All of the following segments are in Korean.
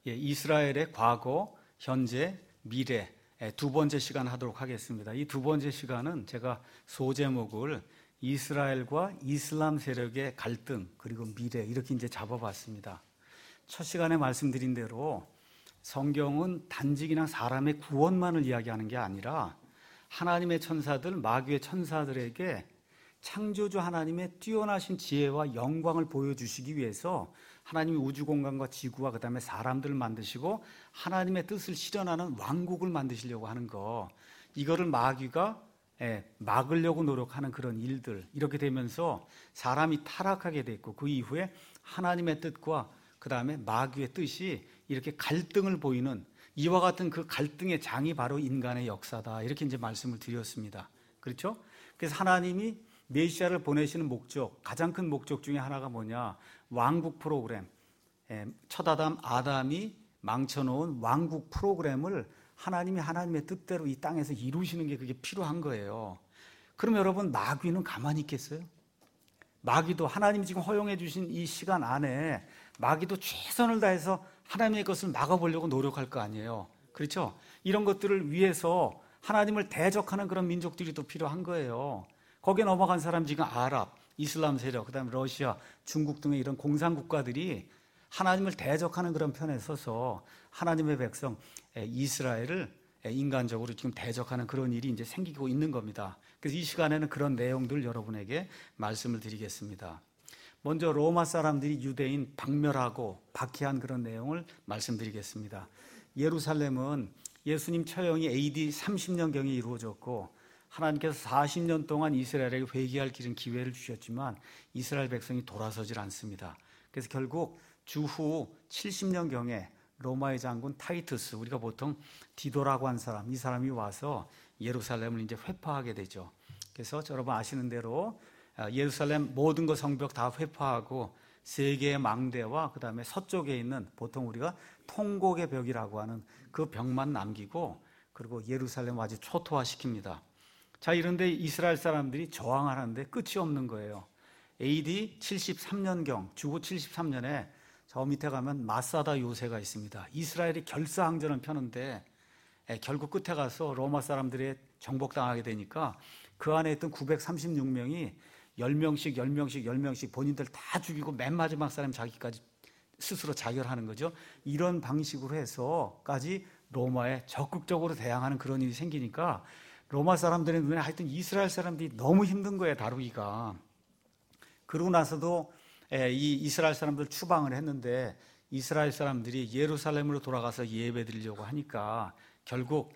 이스라엘의 과거, 현재, 미래 두 번째 시간 하도록 하겠습니다. 이 두 번째 시간은 제가 소제목을 이스라엘과 이슬람 세력의 갈등 그리고 미래 이렇게 이제 잡아봤습니다. 첫 시간에 말씀드린 대로 성경은 단지 그냥 사람의 구원만을 이야기하는 게 아니라 하나님의 천사들, 마귀의 천사들에게 창조주 하나님의 뛰어나신 지혜와 영광을 보여주시기 위해서 하나님이 우주공간과 지구와 그 다음에 사람들을 만드시고 하나님의 뜻을 실현하는 왕국을 만드시려고 하는 거, 이거를 마귀가 막으려고 노력하는 그런 일들, 이렇게 되면서 사람이 타락하게 됐고 그 이후에 하나님의 뜻과 그 다음에 마귀의 뜻이 이렇게 갈등을 보이는 이와 같은 그 갈등의 장이 바로 인간의 역사다, 이렇게 이제 말씀을 드렸습니다. 그렇죠? 그래서 하나님이 메시아를 보내시는 목적, 가장 큰 목적 중에 하나가 뭐냐? 왕국 프로그램. 첫 아담이 망쳐놓은 왕국 프로그램을 하나님이 하나님의 뜻대로 이 땅에서 이루시는 게 그게 필요한 거예요. 그럼 여러분, 마귀는 가만히 있겠어요? 마귀도 하나님이 지금 허용해 주신 이 시간 안에 마귀도 최선을 다해서 하나님의 것을 막아보려고 노력할 거 아니에요. 그렇죠? 이런 것들을 위해서 하나님을 대적하는 그런 민족들이 또 필요한 거예요. 거기에 넘어간 사람 지금 아랍, 이슬람 세력, 그 다음에 러시아, 중국 등의 이런 공산국가들이 하나님을 대적하는 그런 편에 서서 하나님의 백성 이스라엘을 인간적으로 지금 대적하는 그런 일이 이제 생기고 있는 겁니다. 그래서 이 시간에는 그런 내용들 여러분에게 말씀을 드리겠습니다. 먼저 로마 사람들이 유대인 박멸하고 박해한 그런 내용을 말씀드리겠습니다. 예루살렘은 예수님 처형이 AD 30년경에 이루어졌고 하나님께서 40년 동안 이스라엘에게 회개할 기회를 주셨지만 이스라엘 백성이 돌아서질 않습니다. 그래서 결국 주후 70년경에 로마의 장군 타이투스, 우리가 보통 디도라고 한 사람, 이 사람이 와서 예루살렘을 이제 회파하게 되죠. 그래서 여러분 아시는 대로 예루살렘 모든 것 성벽 다 회파하고 세 개의 망대와 그 다음에 서쪽에 있는 보통 우리가 통곡의 벽이라고 하는 그 벽만 남기고 그리고 예루살렘 아주 초토화시킵니다. 자, 이런데 이스라엘 사람들이 저항하는데 끝이 없는 거예요. AD 73년경, 주후 73년에 저 밑에 가면 마사다 요새가 있습니다. 이스라엘이 결사항전을 펴는데 결국 끝에 가서 로마 사람들의 정복당하게 되니까 그 안에 있던 936명이 10명씩 본인들 다 죽이고 맨 마지막 사람 자기까지 스스로 자결하는 거죠. 이런 방식으로 해서까지 로마에 적극적으로 대항하는 그런 일이 생기니까 로마 사람들의 눈에 하여튼 이스라엘 사람들이 너무 힘든 거예요, 다루기가. 그러고 나서도 이 이스라엘 사람들 추방을 했는데 이스라엘 사람들이 예루살렘으로 돌아가서 예배 드리려고 하니까 결국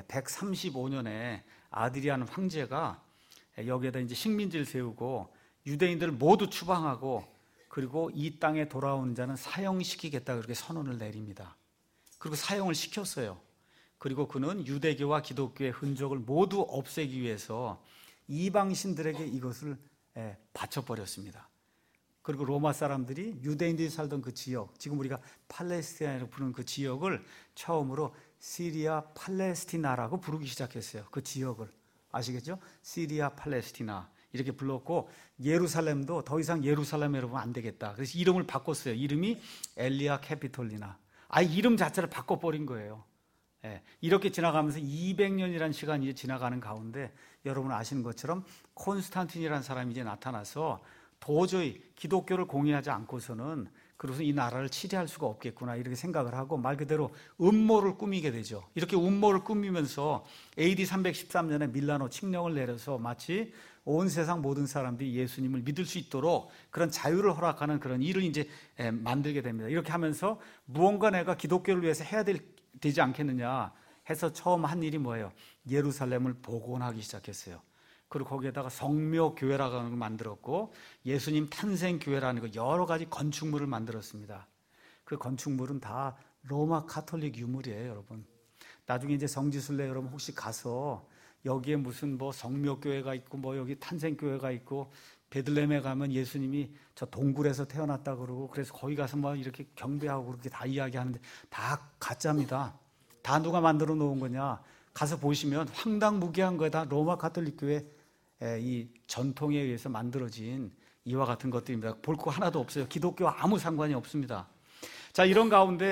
135년에 아드리안 황제가 여기에다 이제 식민지를 세우고 유대인들을 모두 추방하고 그리고 이 땅에 돌아오는 자는 사형시키겠다 그렇게 선언을 내립니다. 그리고 사형을 시켰어요. 그리고 그는 유대교와 기독교의 흔적을 모두 없애기 위해서 이방신들에게 이것을 바쳐버렸습니다. 그리고 로마 사람들이 유대인들이 살던 그 지역, 지금 우리가 팔레스티나라고 부르는 그 지역을 처음으로 시리아 팔레스티나라고 부르기 시작했어요. 그 지역을 아시겠죠? 시리아 팔레스티나 이렇게 불렀고 예루살렘도 더 이상 예루살렘이라고 하면 안 되겠다. 그래서 이름을 바꿨어요. 이름이 엘리아 캐피톨리나. 이름 자체를 바꿔버린 거예요. 이렇게 지나가면서 200년이라는 시간이 이제 지나가는 가운데 여러분 아시는 것처럼 콘스탄틴이라는 사람이 이제 나타나서 도저히 기독교를 공인하지 않고서는 그래서 이 나라를 치리할 수가 없겠구나 이렇게 생각을 하고 말 그대로 음모를 꾸미게 되죠. 이렇게 음모를 꾸미면서 AD 313년에 밀라노 칙령을 내려서 마치 온 세상 모든 사람들이 예수님을 믿을 수 있도록 그런 자유를 허락하는 그런 일을 이제 만들게 됩니다. 이렇게 하면서 무언가 내가 기독교를 위해서 해야 되지 않겠느냐 해서 처음 한 일이 뭐예요? 예루살렘을 복원하기 시작했어요. 그리고 거기에다가 성묘교회라고 하는 걸 만들었고 예수님 탄생교회라는 거 여러 가지 건축물을 만들었습니다. 그 건축물은 다 로마 카톨릭 유물이에요, 여러분. 나중에 이제 성지순례 여러분 혹시 가서 여기에 무슨 뭐 성묘교회가 있고 뭐 여기 탄생교회가 있고 베들레헴에 가면 예수님이 저 동굴에서 태어났다 그러고 그래서 거기 가서 뭐 이렇게 경배하고 그렇게 다 이야기하는데 다 가짜입니다. 다 누가 만들어 놓은 거냐? 가서 보시면 황당무계한 거에 다 로마 카톨릭 교회 이 전통에 의해서 만들어진 이와 같은 것들입니다. 볼 거 하나도 없어요. 기독교와 아무 상관이 없습니다. 자, 이런 가운데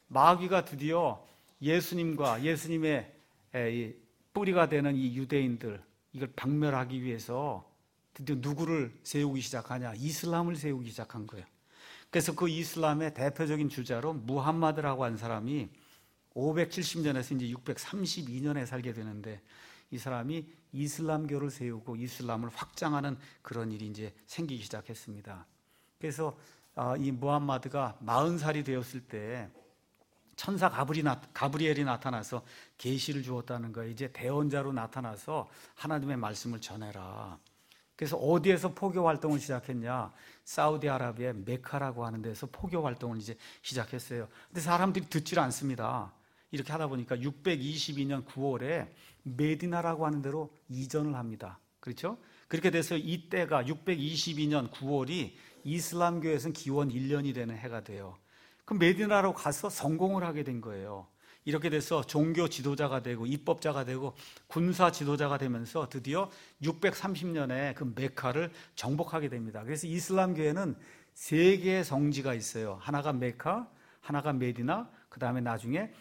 마귀가 드디어 예수님과 예수님의 이 뿌리가 되는 이 유대인들, 이걸 박멸하기 위해서 드디어 누구를 세우기 시작하냐? 이슬람을 세우기 시작한 거예요. 그래서 그 이슬람의 대표적인 주자로 무함마드라고 한 사람이 570년에서 이제 632년에 살게 되는데, 이 사람이 이슬람교를 세우고 이슬람을 확장하는 그런 일이 이제 생기기 시작했습니다. 그래서 이 무함마드가 40살이 되었을 때 천사 가브리엘이 나타나서 계시를 주었다는 거예요. 이제 대언자로 나타나서 하나님의 말씀을 전해라. 그래서 어디에서 포교 활동을 시작했냐? 사우디아라비아의 메카라고 하는 데서 포교 활동을 이제 시작했어요. 근데 사람들이 듣질 않습니다. 이렇게 하다 보니까 622년 9월에 메디나라고 하는 데로 이전을 합니다. 그렇죠? 그렇게 돼서 이때가 622년 9월이 이슬람교에서는 기원 1년이 되는 해가 돼요. 그럼 메디나로 가서 성공을 하게 된 거예요. 이렇게 돼서 종교 지도자가 되고 입법자가 되고 군사 지도자가 되면서 드디어 630년에 그 메카를 정복하게 됩니다. 그래서 이슬람교에는 세 개의 성지가 있어요. 하나가 메카, 하나가 메디나, 그 다음에 나중에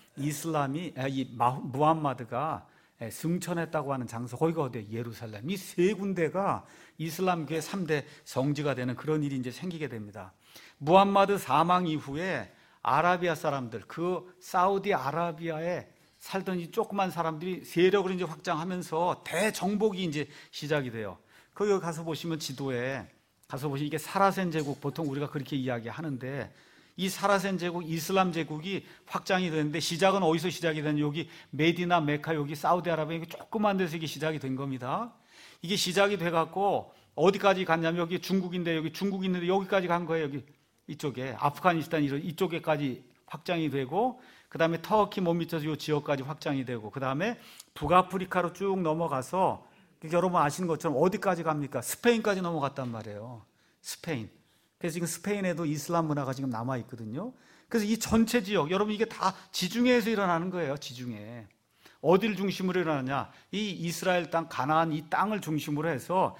무함마드가 승천했다고 하는 장소, 거기가 어디예요? 예루살렘. 이 세 군데가 이슬람교의 3대 성지가 되는 그런 일이 이제 생기게 됩니다. 무함마드 사망 이후에 아라비아 사람들, 그 사우디아라비아에 살던 이 조그만 사람들이 세력을 이제 확장하면서 대정복이 이제 시작이 돼요. 거기 가서 보시면 지도에 가서 보시면 이게 사라센 제국, 보통 우리가 그렇게 이야기하는데, 이 사라센 제국, 이슬람 제국이 확장이 되는데 시작은 어디서 시작이 되는? 여기 메디나, 메카, 여기 사우디아라비아 조그만 데서 이게 시작이 된 겁니다. 이게 시작이 돼갖고 어디까지 갔냐면 여기 중국인데, 여기 중국 있는데 여기까지 간 거예요. 여기 이쪽에 아프가니스탄 이쪽에까지 확장이 되고, 그 다음에 터키 못 미쳐서 이 지역까지 확장이 되고, 그 다음에 북아프리카로 쭉 넘어가서, 여러분 아시는 것처럼 어디까지 갑니까? 스페인까지 넘어갔단 말이에요. 스페인. 그래서 지금 스페인에도 이슬람 문화가 지금 남아있거든요. 그래서 이 전체 지역, 여러분 이게 다 지중해에서 일어나는 거예요. 지중해. 어디를 중심으로 일어나냐? 이 이스라엘 땅, 가나안 이 땅을 중심으로 해서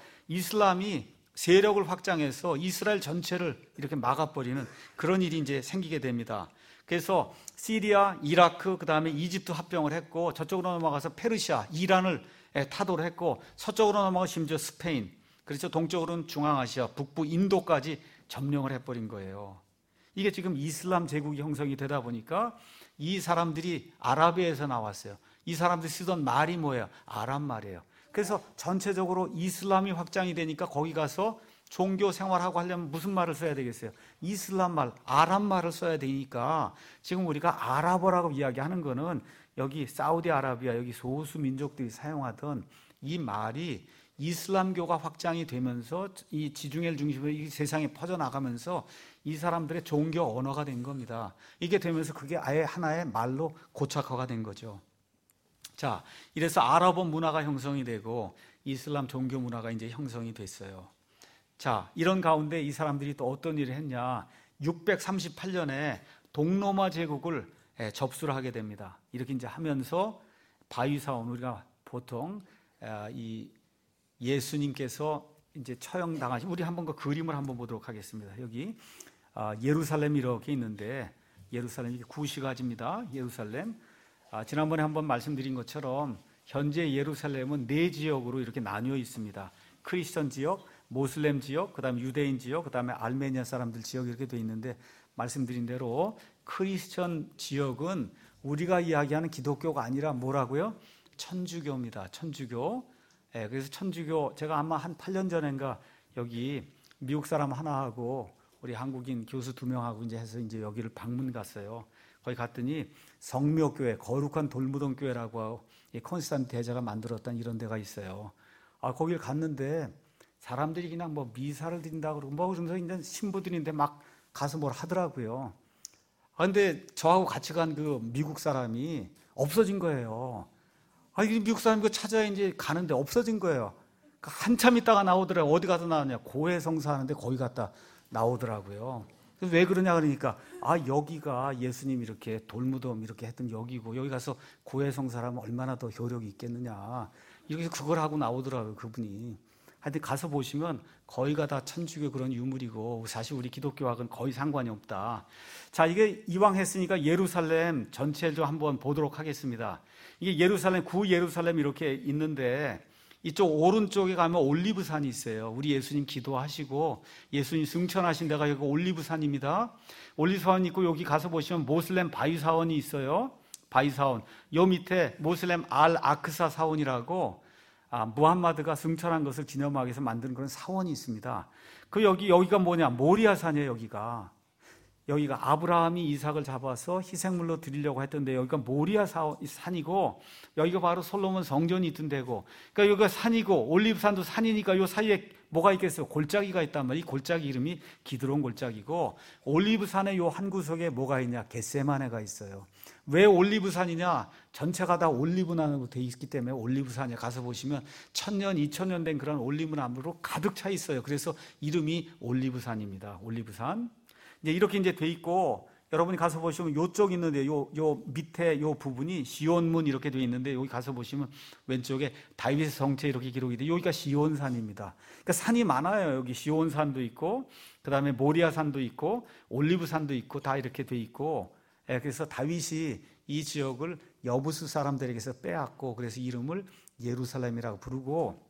이슬람이 세력을 확장해서 이스라엘 전체를 이렇게 막아버리는 그런 일이 이제 생기게 됩니다. 그래서 시리아, 이라크, 그 다음에 이집트 합병을 했고, 저쪽으로 넘어가서 페르시아, 이란을 타도를 했고, 서쪽으로 넘어가 심지어 스페인, 그렇죠. 동쪽으로는 중앙아시아, 북부 인도까지 점령을 해버린 거예요. 이게 지금 이슬람 제국이 형성이 되다 보니까 이 사람들이 아라비아에서 나왔어요. 이 사람들이 쓰던 말이 뭐예요? 아랍 말이에요. 그래서 전체적으로 이슬람이 확장이 되니까 거기 가서 종교 생활하고 하려면 무슨 말을 써야 되겠어요? 이슬람 말, 아랍 말을 써야 되니까 지금 우리가 아랍어라고 이야기하는 거는 여기 사우디아라비아, 여기 소수 민족들이 사용하던 이 말이 이슬람교가 확장이 되면서 이 지중해를 중심으로 이 세상에 퍼져나가면서 이 사람들의 종교 언어가 된 겁니다. 이게 되면서 그게 아예 하나의 말로 고착화가 된 거죠. 자, 이래서 아랍어 문화가 형성이 되고 이슬람 종교 문화가 이제 형성이 됐어요. 자, 이런 가운데 이 사람들이 또 어떤 일을 했냐? 638년에 동로마 제국을 접수를 하게 됩니다. 이렇게 이제 하면서 바위사원, 우리가 보통 이 예수님께서 이제 처형당하신, 우리 한번 그 그림을 한번 보도록 하겠습니다. 여기 예루살렘이 이렇게 있는데, 예루살렘이 구시가지입니다. 예루살렘. 지난번에 한번 말씀드린 것처럼 현재 예루살렘은 4지역으로 이렇게 나뉘어 있습니다. 크리스천 지역, 모슬렘 지역, 그 다음에 유대인 지역, 그 다음에 알메니아 사람들 지역 이렇게 되어 있는데, 말씀드린 대로 크리스천 지역은 우리가 이야기하는 기독교가 아니라 뭐라고요? 천주교입니다. 천주교. 그래서 천주교, 제가 아마 한 8년 전인가 여기 미국 사람 하나하고 우리 한국인 교수 2명하고 이제 해서 이제 여기를 방문 갔어요. 거기 갔더니 성묘교회, 거룩한 돌무덤 교회라고 하고 콘스탄틴 대제가 만들었던 이런 데가 있어요. 거기를 갔는데 사람들이 그냥 뭐 미사를 드린다고 그러고 뭐 그러면서 이제 신부들인데 막 가서 뭘 하더라고요. 근데 저하고 같이 간 그 미국 사람이 없어진 거예요. 미국 사람이 그 찾아야 이제 가는데 없어진 거예요. 한참 있다가 나오더라고요. 어디 가서 나왔냐? 고해성사 하는데 거기 갔다 나오더라고요. 그래서 왜 그러냐 그러니까 여기가 예수님이 이렇게 돌무덤 이렇게 했던 여기고, 여기 가서 고해성사라면 얼마나 더 효력이 있겠느냐, 이렇게 그걸 하고 나오더라고요, 그분이. 하여튼 가서 보시면 거의가 다 천주교 그런 유물이고 사실 우리 기독교하고는 거의 상관이 없다. 자, 이게 이왕 했으니까 예루살렘 전체를 한번 보도록 하겠습니다. 이게 예루살렘, 구 예루살렘 이렇게 있는데 이쪽 오른쪽에 가면 올리브산이 있어요. 우리 예수님 기도하시고 예수님 승천하신 데가 여기 올리브산입니다. 올리브산이 있고 여기 가서 보시면 모슬렘 바위사원이 있어요. 바위사원. 요 밑에 모슬렘 알 아크사 사원이라고 무함마드가 승천한 것을 기념하기 위해서 만든 그런 사원이 있습니다. 여기가 뭐냐? 모리아산이에요. 여기가 아브라함이 이삭을 잡아서 희생물로 드리려고 했던데 여기가 모리아 산이고 여기가 바로 솔로몬 성전이 있던 데고, 그러니까 여기가 산이고 올리브산도 산이니까 이 사이에 뭐가 있겠어요? 골짜기가 있단 말이에요. 이 골짜기 이름이 기드론 골짜기고, 올리브산의 이 한 구석에 뭐가 있냐? 겟세마네가 있어요. 왜 올리브산이냐? 전체가 다 올리브나무로 되어 있기 때문에 올리브산에 가서 보시면 1000년, 2000년 된 그런 올리브나무로 가득 차 있어요. 그래서 이름이 올리브산입니다. 올리브산. 이제 이렇게 이제 돼 있고, 여러분이 가서 보시면 요쪽 있는데 요 밑에 요 부분이 시온문 이렇게 돼 있는데, 여기 가서 보시면 왼쪽에 다윗의 성체 이렇게 기록이 돼. 여기가 시온산입니다. 그러니까 산이 많아요. 여기 시온산도 있고, 그 다음에 모리아산도 있고, 올리브산도 있고, 다 이렇게 돼 있고. 그래서 다윗이 이 지역을 여부수 사람들에게서 빼앗고, 그래서 이름을 예루살렘이라고 부르고,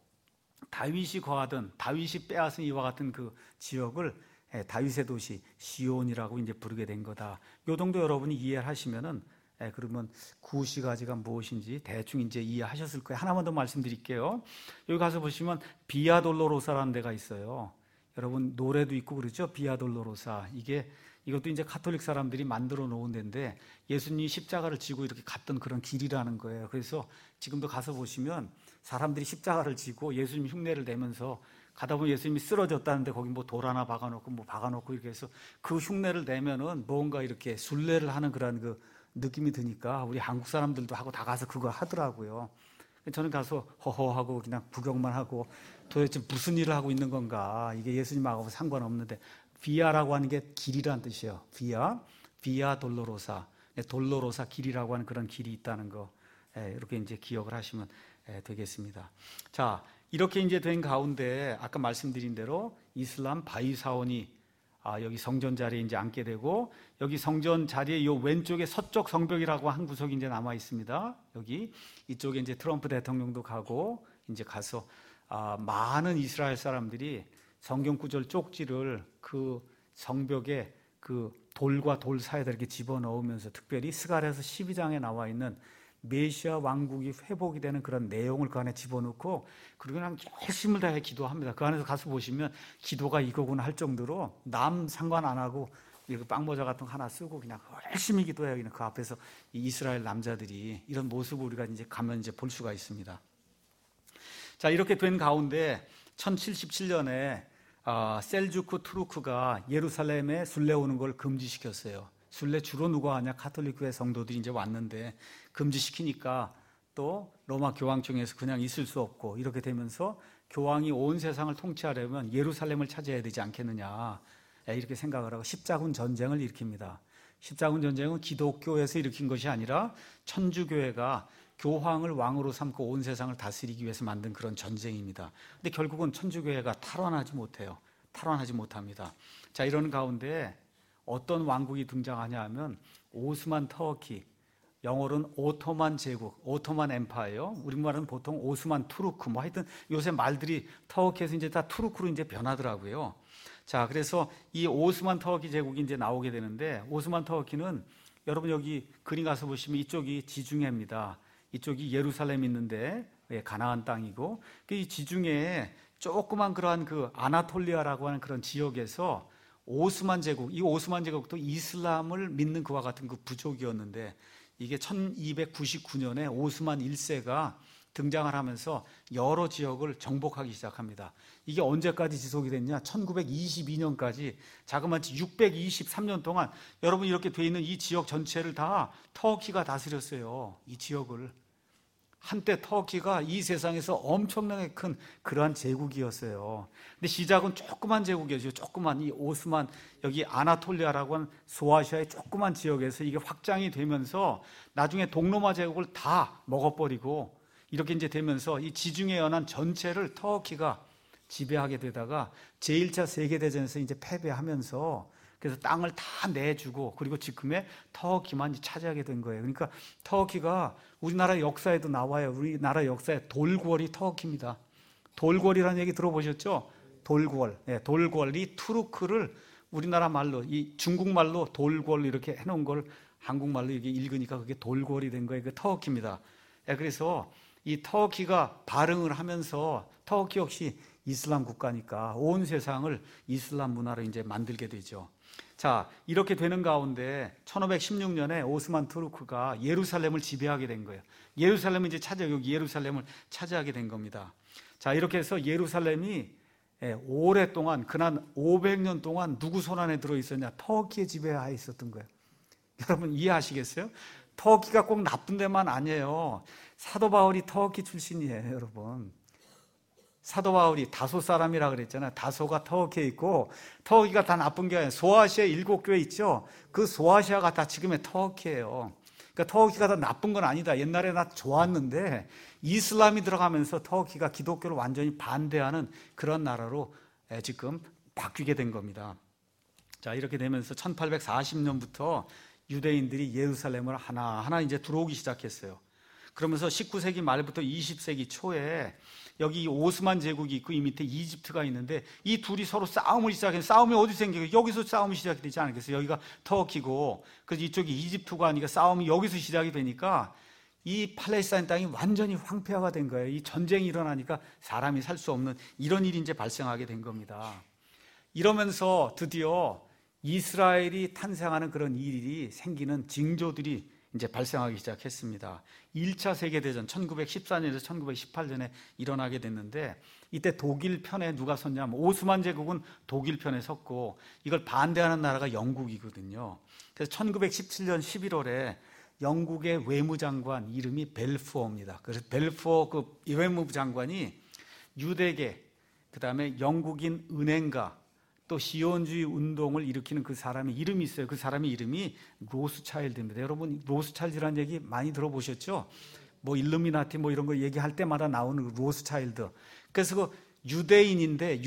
다윗이 거하던, 다윗이 빼앗은 이와 같은 그 지역을 다윗의 도시 시온이라고 이제 부르게 된 거다. 요 정도 여러분이 이해하시면은, 그러면 구시가지가 무엇인지 대충 이제 이해하셨을 거예요. 하나만 더 말씀드릴게요. 여기 가서 보시면 비아돌로로사라는 데가 있어요. 여러분 노래도 있고 그렇죠? 비아돌로로사. 이것도 이제 카톨릭 사람들이 만들어 놓은 데인데 예수님이 십자가를 지고 이렇게 갔던 그런 길이라는 거예요. 그래서 지금도 가서 보시면 사람들이 십자가를 지고 예수님 흉내를 내면서 가다 보면 예수님이 쓰러졌다는데 거기 뭐 돌 하나 박아놓고 이렇게 해서 그 흉내를 내면은 뭔가 이렇게 순례를 하는 그런 그 느낌이 드니까 우리 한국 사람들도 하고 다 가서 그거 하더라고요. 저는 가서 허허하고 그냥 구경만 하고 도대체 무슨 일을 하고 있는 건가, 이게 예수님하고 상관없는데, 비아라고 하는 게 길이란 뜻이에요. 비아 돌로로사, 돌로로사 길이라고 하는 그런 길이 있다는 거, 이렇게 이제 기억을 하시면 되겠습니다. 자, 이렇게 이제 된 가운데 아까 말씀드린 대로 이슬람 바위사원이 여기 성전 자리에 이제 앉게 되고, 여기 성전 자리에 요 왼쪽에 서쪽 성벽이라고 한 구석이 이제 남아 있습니다. 여기 이쪽에 이제 트럼프 대통령도 가고 이제 가서 많은 이스라엘 사람들이 성경 구절 쪽지를 그 성벽에 그 돌과 돌 사이에다 이렇게 집어넣으면서, 특별히 스가랴서 12장에 나와 있는 메시아 왕국이 회복이 되는 그런 내용을 그 안에 집어넣고, 그리고 그냥 열심을 다해 기도합니다. 그 안에서 가서 보시면 기도가 이거구나 할 정도로 남 상관 안 하고 이렇게 빵모자 같은 거 하나 쓰고 그냥 열심히 기도해요. 그냥 그 앞에서 이 이스라엘 남자들이 이런 모습을 우리가 이제 가면 이제 볼 수가 있습니다. 자, 이렇게 된 가운데 1077년에 셀주크 투르크가 예루살렘에 순례 오는 걸 금지시켰어요. 순례 주로 누가 하냐? 카톨릭 교회 성도들이 이제 왔는데 금지시키니까 또 로마 교황청에서 그냥 있을 수 없고, 이렇게 되면서 교황이 온 세상을 통치하려면 예루살렘을 차지해야 되지 않겠느냐, 이렇게 생각을 하고 십자군 전쟁을 일으킵니다. 십자군 전쟁은 기독교에서 일으킨 것이 아니라 천주교회가 교황을 왕으로 삼고 온 세상을 다스리기 위해서 만든 그런 전쟁입니다. 근데 결국은 천주교회가 탈환하지 못합니다. 자, 이러는 가운데 어떤 왕국이 등장하냐 하면 오스만 터키, 영어로는 오토만 제국, 오토만 엠파이어, 우리말은 보통 오스만 투르크, 뭐 하여튼 요새 말들이 터키에서 이제 다 투르크로 이제 변하더라고요. 자, 그래서 이 오스만 터키 제국이 이제 나오게 되는데, 오스만 터키는 여러분 여기 그림 가서 보시면 이쪽이 지중해입니다. 이쪽이 예루살렘 있는데 가나안 땅이고, 이 지중해에 조그만 그러한 그 아나톨리아라고 하는 그런 지역에서 오스만 제국, 이 오스만 제국도 이슬람을 믿는 그와 같은 그 부족이었는데, 이게 1299년에 오스만 1세가 등장을 하면서 여러 지역을 정복하기 시작합니다. 이게 언제까지 지속이 됐냐? 1922년까지 자그마치 623년 동안 여러분 이렇게 돼 있는 이 지역 전체를 다 터키가 다스렸어요. 이 지역을. 한때 터키가 이 세상에서 엄청나게 큰 그러한 제국이었어요. 근데 시작은 조그만 제국이었죠. 조그만 이 오스만, 여기 아나톨리아라고 하는 소아시아의 조그만 지역에서 이게 확장이 되면서 나중에 동로마 제국을 다 먹어버리고, 이렇게 이제 되면서 이 지중해 연안 전체를 터키가 지배하게 되다가 제1차 세계대전에서 이제 패배하면서 그래서 땅을 다 내주고 그리고 지금의 터키만 차지하게 된 거예요. 그러니까 터키가 우리나라 역사에도 나와요. 우리나라 역사의 돌궐이 터키입니다. 돌궐이라는 얘기 들어보셨죠? 돌궐. 네, 돌궐이 투르크를 우리나라 말로, 이 중국말로 돌궐 이렇게 해놓은 걸 한국말로 이렇게 읽으니까 그게 돌궐이 된 거예요. 그 터키입니다. 네, 그래서 이 터키가 발흥을 하면서 터키 역시 이슬람 국가니까 온 세상을 이슬람 문화로 이제 만들게 되죠. 자, 이렇게 되는 가운데 1516년에 오스만 투르크가 예루살렘을 지배하게 된 거예요. 예루살렘을 이제 여기 예루살렘을 차지하게 된 겁니다. 자, 이렇게 해서 예루살렘이 오랫동안, 그난 500년 동안 누구 손 안에 들어있었냐? 터키의 지배하에 있었던 거예요. 여러분 이해하시겠어요? 터키가 꼭 나쁜 데만 아니에요. 사도 바울이 터키 출신이에요, 여러분. 사도 바울이 다소 사람이라 그랬잖아요. 다소가 터키에 있고, 터키가 다 나쁜 게 아니에요. 소아시아 7교회 있죠? 그 소아시아가 다 지금의 터키예요. 그러니까 터키가 다 나쁜 건 아니다. 옛날에 나 좋았는데 이슬람이 들어가면서 터키가 기독교를 완전히 반대하는 그런 나라로 지금 바뀌게 된 겁니다. 자, 이렇게 되면서 1840년부터 유대인들이 예루살렘을 하나하나 이제 들어오기 시작했어요. 그러면서 19세기 말부터 20세기 초에 여기 오스만 제국이 있고 이 밑에 이집트가 있는데 이 둘이 서로 싸움을 시작해요. 싸움이 어디 생겨요? 여기서 싸움이 시작이 되지 않겠어요? 여기가 터키고 그래서 이쪽이 이집트가 아니까 싸움이 여기서 시작이 되니까 이 팔레스타인 땅이 완전히 황폐화가 된 거예요. 이 전쟁이 일어나니까 사람이 살 수 없는 이런 일이 이제 발생하게 된 겁니다. 이러면서 드디어 이스라엘이 탄생하는 그런 일이 생기는 징조들이 이제 발생하기 시작했습니다. 1차 세계대전 1914년에서 1918년에 일어나게 됐는데 이때 독일 편에 누가 섰냐면 오스만 제국은 독일 편에 섰고 이걸 반대하는 나라가 영국이거든요. 그래서 1917년 11월에 영국의 외무장관 이름이 벨푸어입니다. 그래서 벨푸어 그 외무부 장관이 유대계, 그 다음에 영국인 은행가, 또 시온주의 운동을 일으키는 그 사람의 이름이 있어요. 그 사람의 이름이 로스차일드입니다. 여러분 로스차일드라는 얘기 많이 들어보셨죠? 뭐 일루미나티 뭐 이런 거 얘기할 때마다 나오는 그 로스차일드. 그래서 그 유대인인데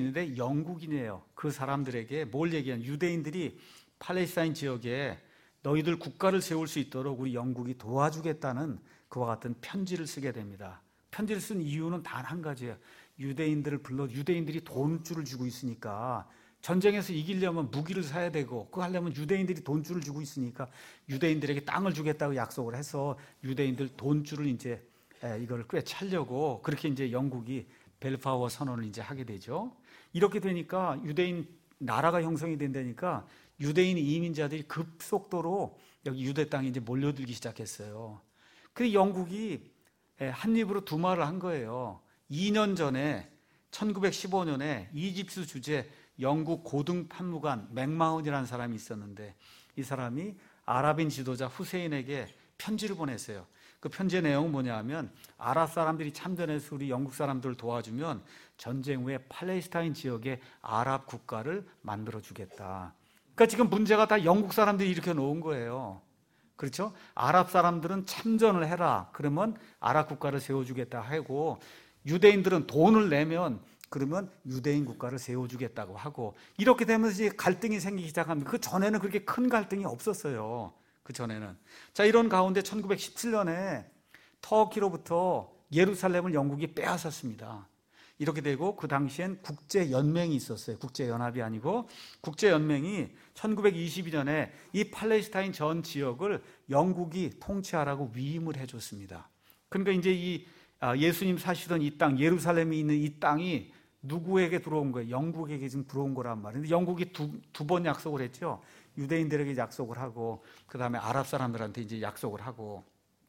영국인이에요. 그 사람들에게 뭘 얘기하냐? 유대인들이 팔레스타인 지역에 너희들 국가를 세울 수 있도록 우리 영국이 도와주겠다는 그와 같은 편지를 쓰게 됩니다. 편지를 쓴 이유는 단 한 가지예요. 유대인들이 돈줄을 쥐고 있으니까 전쟁에서 이기려면 무기를 사야 되고 그거 하려면 유대인들이 돈줄을 쥐고 있으니까 유대인들에게 땅을 주겠다고 약속을 해서 유대인들 돈줄을 이제 이걸 꿰차려고 그렇게 이제 영국이 벨파워 선언을 이제 하게 되죠. 이렇게 되니까 유대인 나라가 형성이 된다니까 유대인 이민자들이 급속도로 여기 유대 땅에 이제 몰려들기 시작했어요. 그 영국이 한 입으로 두 말을 한 거예요. 2년 전에 1915년에 이집트 주재 영국 고등 판무관 맥마운이라는 사람이 있었는데 이 사람이 아랍인 지도자 후세인에게 편지를 보냈어요. 그 편지의 내용은 뭐냐 하면 아랍 사람들이 참전해서 우리 영국 사람들을 도와주면 전쟁 후에 팔레스타인 지역에 아랍 국가를 만들어주겠다. 그러니까 지금 문제가 다 영국 사람들이 이렇게 놓은 거예요. 그렇죠? 아랍 사람들은 참전을 해라. 그러면 아랍 국가를 세워주겠다 하고 유대인들은 돈을 내면 그러면 유대인 국가를 세워주겠다고 하고 이렇게 되면서 이제 갈등이 생기기 시작합니다. 그 전에는 그렇게 큰 갈등이 없었어요. 그 전에는. 자, 이런 가운데 1917년에 터키로부터 예루살렘을 영국이 빼앗았습니다. 이렇게 되고 그 당시엔 국제연맹이 있었어요. 국제연합이 아니고 국제연맹이 1922년에 이 팔레스타인 전 지역을 영국이 통치하라고 위임을 해줬습니다. 그러니까 이제 이 예수님 사시던 이 땅, 예루살렘이 있는 이 땅이 누구에게 들어온 거예요? 영국에게 지금 들어온 거란 말이에요. 근데 영국이 두 번 약속을 했죠. 유대인들에게 약속을 하고 그 다음에 아랍 사람들한테 이제 약속을 하고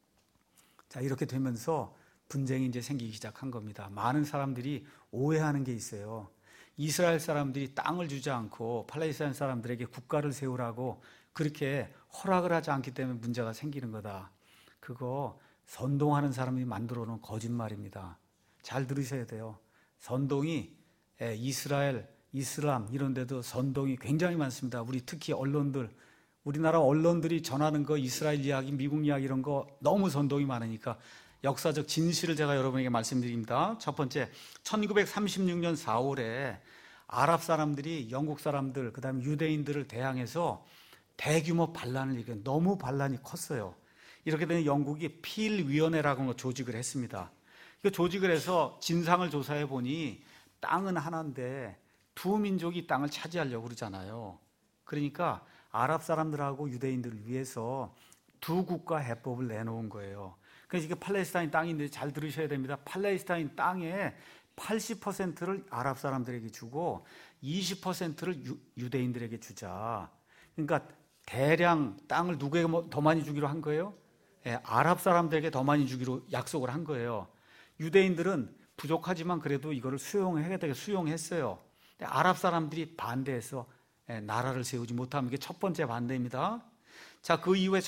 자, 이렇게 되면서 분쟁이 이제 생기기 시작한 겁니다. 많은 사람들이 오해하는 게 있어요. 이스라엘 사람들이 땅을 주지 않고 팔레스타인 사람들에게 국가를 세우라고 그렇게 허락을 하지 않기 때문에 문제가 생기는 거다. 그거 선동하는 사람이 만들어 놓은 거짓말입니다. 잘 들으셔야 돼요. 선동이 이스라엘, 이슬람 이런 데도 선동이 굉장히 많습니다. 우리 특히 언론들, 우리나라 언론들이 전하는 거 이스라엘 이야기, 미국 이야기 이런 거 너무 선동이 많으니까 역사적 진실을 제가 여러분에게 말씀드립니다. 첫 번째, 1936년 4월에 아랍 사람들이 영국 사람들, 그 다음에 유대인들을 대항해서 대규모 반란을 일으켜 너무 반란이 컸어요. 이렇게 되면 영국이 필위원회라고 조직을 했습니다. 그 조직을 해서 진상을 조사해 보니 땅은 하나인데 두 민족이 땅을 차지하려고 그러잖아요. 그러니까 아랍 사람들하고 유대인들을 위해서 두 국가 해법을 내놓은 거예요. 그래서 이게 팔레스타인 땅인데 잘 들으셔야 됩니다. 팔레스타인 땅의 80%를 아랍 사람들에게 주고 20%를 유대인들에게 주자. 그러니까 대량 땅을 누구에게 더 많이 주기로 한 거예요? 아랍 사람들에게 더 많이 주기로 약속을 한 거예요. 유대인들은 부족하지만 그래도 이거를 수용해야 되게 수용했어요. 근데 아랍 사람들이 반대해서 나라를 세우지 못하면 이게 첫 번째 반대입니다. 자, 그 이후에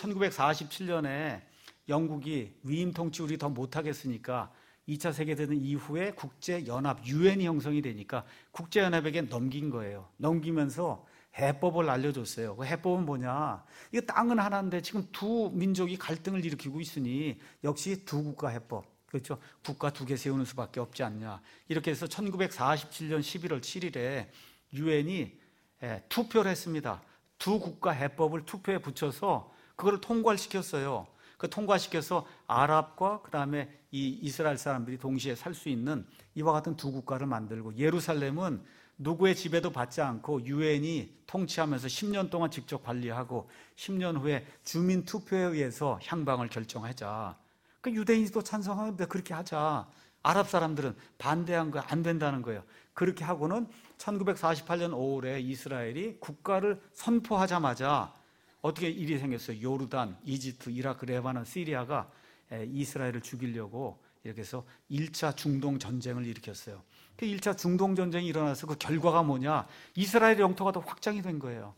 1947년에 영국이 위임 통치 우리 더 못하겠으니까 2차 세계대전 이후에 국제연합 유엔이 형성이 되니까 국제연합에게 넘긴 거예요. 넘기면서 해법을 알려줬어요. 그 해법은 뭐냐? 이거 땅은 하나인데 지금 두 민족이 갈등을 일으키고 있으니 역시 두 국가 해법. 그렇죠? 국가 두 개 세우는 수밖에 없지 않냐. 이렇게 해서 1947년 11월 7일에 유엔이 투표를 했습니다. 두 국가 해법을 투표에 붙여서 그걸 통과를 시켰어요. 그 통과시켜서 아랍과 그 다음에 이 이스라엘 사람들이 동시에 살 수 있는 이와 같은 두 국가를 만들고 예루살렘은 누구의 지배도 받지 않고 유엔이 통치하면서 10년 동안 직접 관리하고 10년 후에 주민 투표에 의해서 향방을 결정하자. 그 유대인이 또 찬성합니다. 그렇게 하자. 아랍 사람들은 반대한 거 안 된다는 거예요. 그렇게 하고는 1948년 5월에 이스라엘이 국가를 선포하자마자 어떻게 일이 생겼어요? 요르단, 이집트, 이라크, 레바논, 시리아가 이스라엘을 죽이려고 이렇게 해서 1차 중동 전쟁을 일으켰어요. 그 1차 중동 전쟁이 일어나서 그 결과가 뭐냐? 이스라엘의 영토가 더 확장이 된 거예요.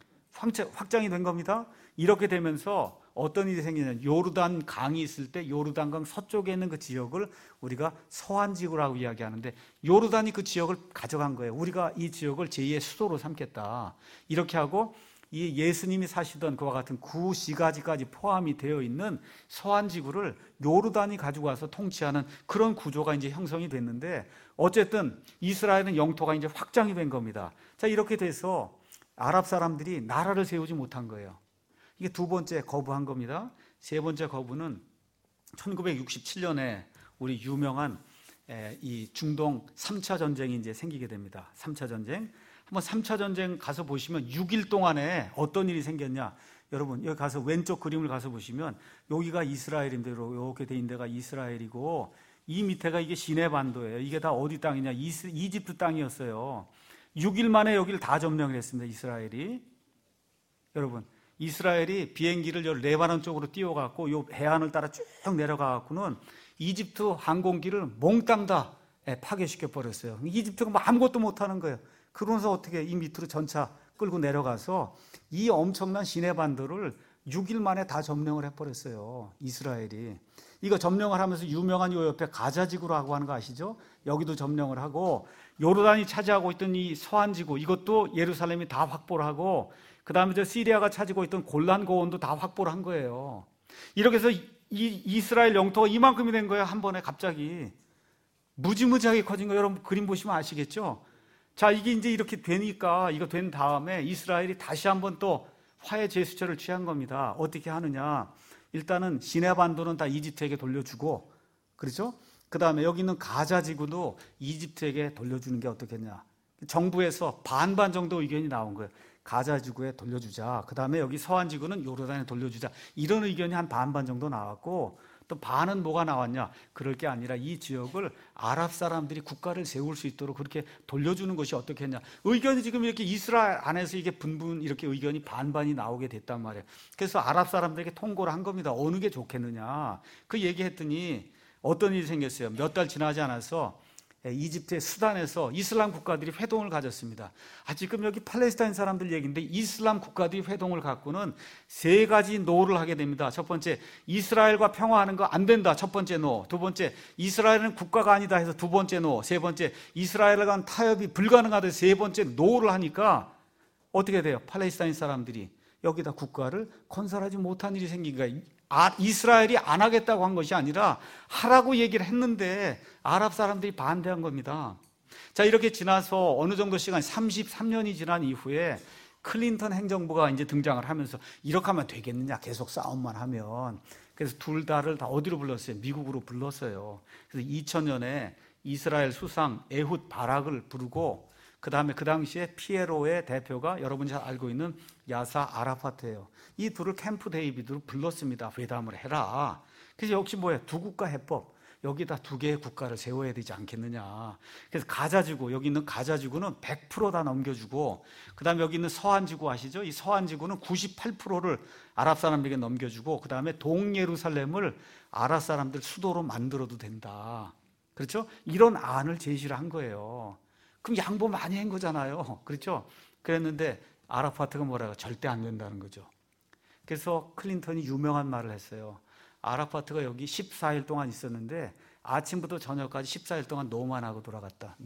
확장이 된 겁니다. 이렇게 되면서 어떤 일이 생기냐면 요르단 강이 있을 때 요르단강 서쪽에 있는 그 지역을 우리가 서한지구라고 이야기하는데 요르단이 그 지역을 가져간 거예요. 우리가 이 지역을 제2의 수도로 삼겠다. 이렇게 하고 이 예수님이 사시던 그와 같은 구시가지까지 포함이 되어 있는 서한지구를 요르단이 가지고 와서 통치하는 그런 구조가 이제 형성이 됐는데 어쨌든 이스라엘은 영토가 이제 확장이 된 겁니다. 자, 이렇게 돼서 아랍 사람들이 나라를 세우지 못한 거예요. 이게 두 번째 거부한 겁니다. 세 번째 거부는 1967년에 우리 유명한 이 중동 3차 전쟁이 이제 생기게 됩니다. 3차 전쟁. 한번 3차 전쟁 가서 보시면 6일 동안에 어떤 일이 생겼냐. 여러분 여기 가서 왼쪽 그림을 가서 보시면 여기가 이스라엘인데 이렇게 돼 있는 데가 이스라엘이고 이 밑에가 이게 시내반도예요. 이게 다 어디 땅이냐. 이집트 땅이었어요. 6일 만에 여기를 다 점령을 했습니다. 이스라엘이. 여러분 이스라엘이 비행기를 레바논 쪽으로 띄워갖고 요 해안을 따라 쭉 내려가갖고는 이집트 항공기를 몽땅 다 파괴시켜 버렸어요. 이집트가 뭐 아무것도 못하는 거예요. 그러면서 어떻게 이 밑으로 전차 끌고 내려가서 이 엄청난 시내반도를 6일 만에 다 점령을 해버렸어요. 이스라엘이. 이거 점령을 하면서 유명한 요 옆에 가자지구라고 하는 거 아시죠? 여기도 점령을 하고 요르단이 차지하고 있던 이 서한지구 이것도 예루살렘이 다 확보를 하고 그 다음에 저 시리아가 차지고 있던 골란 고원도 다 확보를 한 거예요. 이렇게 해서 이 이스라엘 영토가 이만큼이 된 거예요. 한 번에 갑자기. 무지무지하게 커진 거예요. 여러분 그림 보시면 아시겠죠? 자, 이게 이제 이렇게 되니까 이거 된 다음에 이스라엘이 다시 한번 또 화해 제스처를 취한 겁니다. 어떻게 하느냐? 일단은 시내반도는 다 이집트에게 돌려주고, 그렇죠? 그 다음에 여기 있는 가자 지구도 이집트에게 돌려주는 게 어떻겠냐? 정부에서 반반 정도 의견이 나온 거예요. 가자 지구에 돌려주자. 그 다음에 여기 서한 지구는 요르단에 돌려주자. 이런 의견이 한 반반 정도 나왔고, 또 반은 뭐가 나왔냐? 그럴 게 아니라 이 지역을 아랍 사람들이 국가를 세울 수 있도록 그렇게 돌려주는 것이 어떻겠냐? 의견이 지금 이렇게 이스라엘 안에서 이게 분분 이렇게 의견이 반반이 나오게 됐단 말이에요. 그래서 아랍 사람들에게 통고를 한 겁니다. 어느 게 좋겠느냐? 그 얘기했더니 어떤 일이 생겼어요? 몇 달 지나지 않아서 이집트의 수단에서 이슬람 국가들이 회동을 가졌습니다. 지금 여기 팔레스타인 사람들 얘기인데 이슬람 국가들이 회동을 갖고는 세 가지 노를 하게 됩니다. 첫 번째, 이스라엘과 평화하는 거 안 된다. 첫 번째 노. 두 번째, 이스라엘은 국가가 아니다 해서 두 번째 노. 세 번째, 이스라엘과 간 타협이 불가능하다 세 번째 노를 하니까 어떻게 돼요? 팔레스타인 사람들이 여기다 국가를 건설하지 못한 일이 생긴 거예요. 이스라엘이 안 하겠다고 한 것이 아니라 하라고 얘기를 했는데 아랍 사람들이 반대한 겁니다. 자, 이렇게 지나서 어느 정도 시간, 33년이 지난 이후에 클린턴 행정부가 이제 등장을 하면서 이렇게 하면 되겠느냐, 계속 싸움만 하면. 그래서 둘 다를 다 어디로 불렀어요? 미국으로 불렀어요. 그래서 2000년에 이스라엘 수상 에훗 바락을 부르고, 그 다음에 그 당시에 피에로의 대표가 여러분이 잘 알고 있는 야사 아라파트예요. 이 둘을 캠프 데이비드로 불렀습니다. 회담을 해라. 그래서 역시 뭐예요? 두 국가 해법. 여기다 두 개의 국가를 세워야 되지 않겠느냐. 그래서 가자지구, 여기 있는 가자지구는 100% 다 넘겨주고, 그 다음에 여기 있는 서한지구 아시죠? 이 서한지구는 98%를 아랍 사람들에게 넘겨주고, 그 다음에 동예루살렘을 아랍 사람들 수도로 만들어도 된다. 그렇죠? 이런 안을 제시를 한 거예요. 그럼 양보 많이 한 거잖아요. 그렇죠? 그랬는데 아라파트가 뭐라고? 절대 안 된다는 거죠. 그래서 클린턴이 유명한 말을 했어요. 아라파트가 여기 14일 동안 있었는데 아침부터 저녁까지 14일 동안 노만 하고 돌아갔다.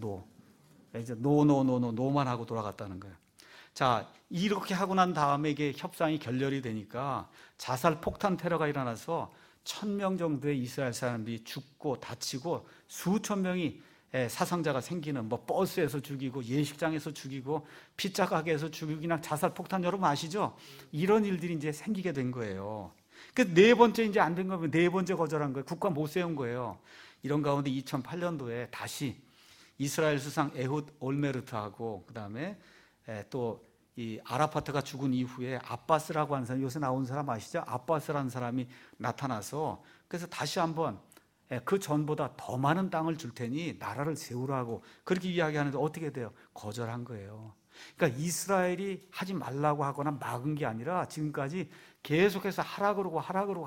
이제 노만 하고 돌아갔다는 거예요. 자, 이렇게 하고 난 다음에 이게 협상이 결렬이 되니까 자살 폭탄 테러가 일어나서 1000명 정도의 이스라엘 사람들이 죽고 다치고 수천 명이 사상자가 생기는, 뭐 버스에서 죽이고 예식장에서 죽이고 피자 가게에서 죽이고 그냥 자살 폭탄, 여러분 아시죠? 이런 일들이 이제 생기게 된 거예요. 그 네 번째 이제 안 된 거면 네 번째 거절한 거예요. 국가 못 세운 거예요. 이런 가운데 2008년도에 다시 이스라엘 수상 에훗 올메르트하고 그 다음에 또 이 아라파트가 죽은 이후에 아바스라고 하는 사람, 요새 나온 사람 아시죠? 아바스라는 사람이 나타나서 그래서 다시 한번 그 전보다 더 많은 땅을 줄 테니 나라를 세우라고 그렇게 이야기하는데 어떻게 돼요? 거절한 거예요. 그러니까 이스라엘이 하지 말라고 하거나 막은 게 아니라 지금까지 계속해서 하라 그러고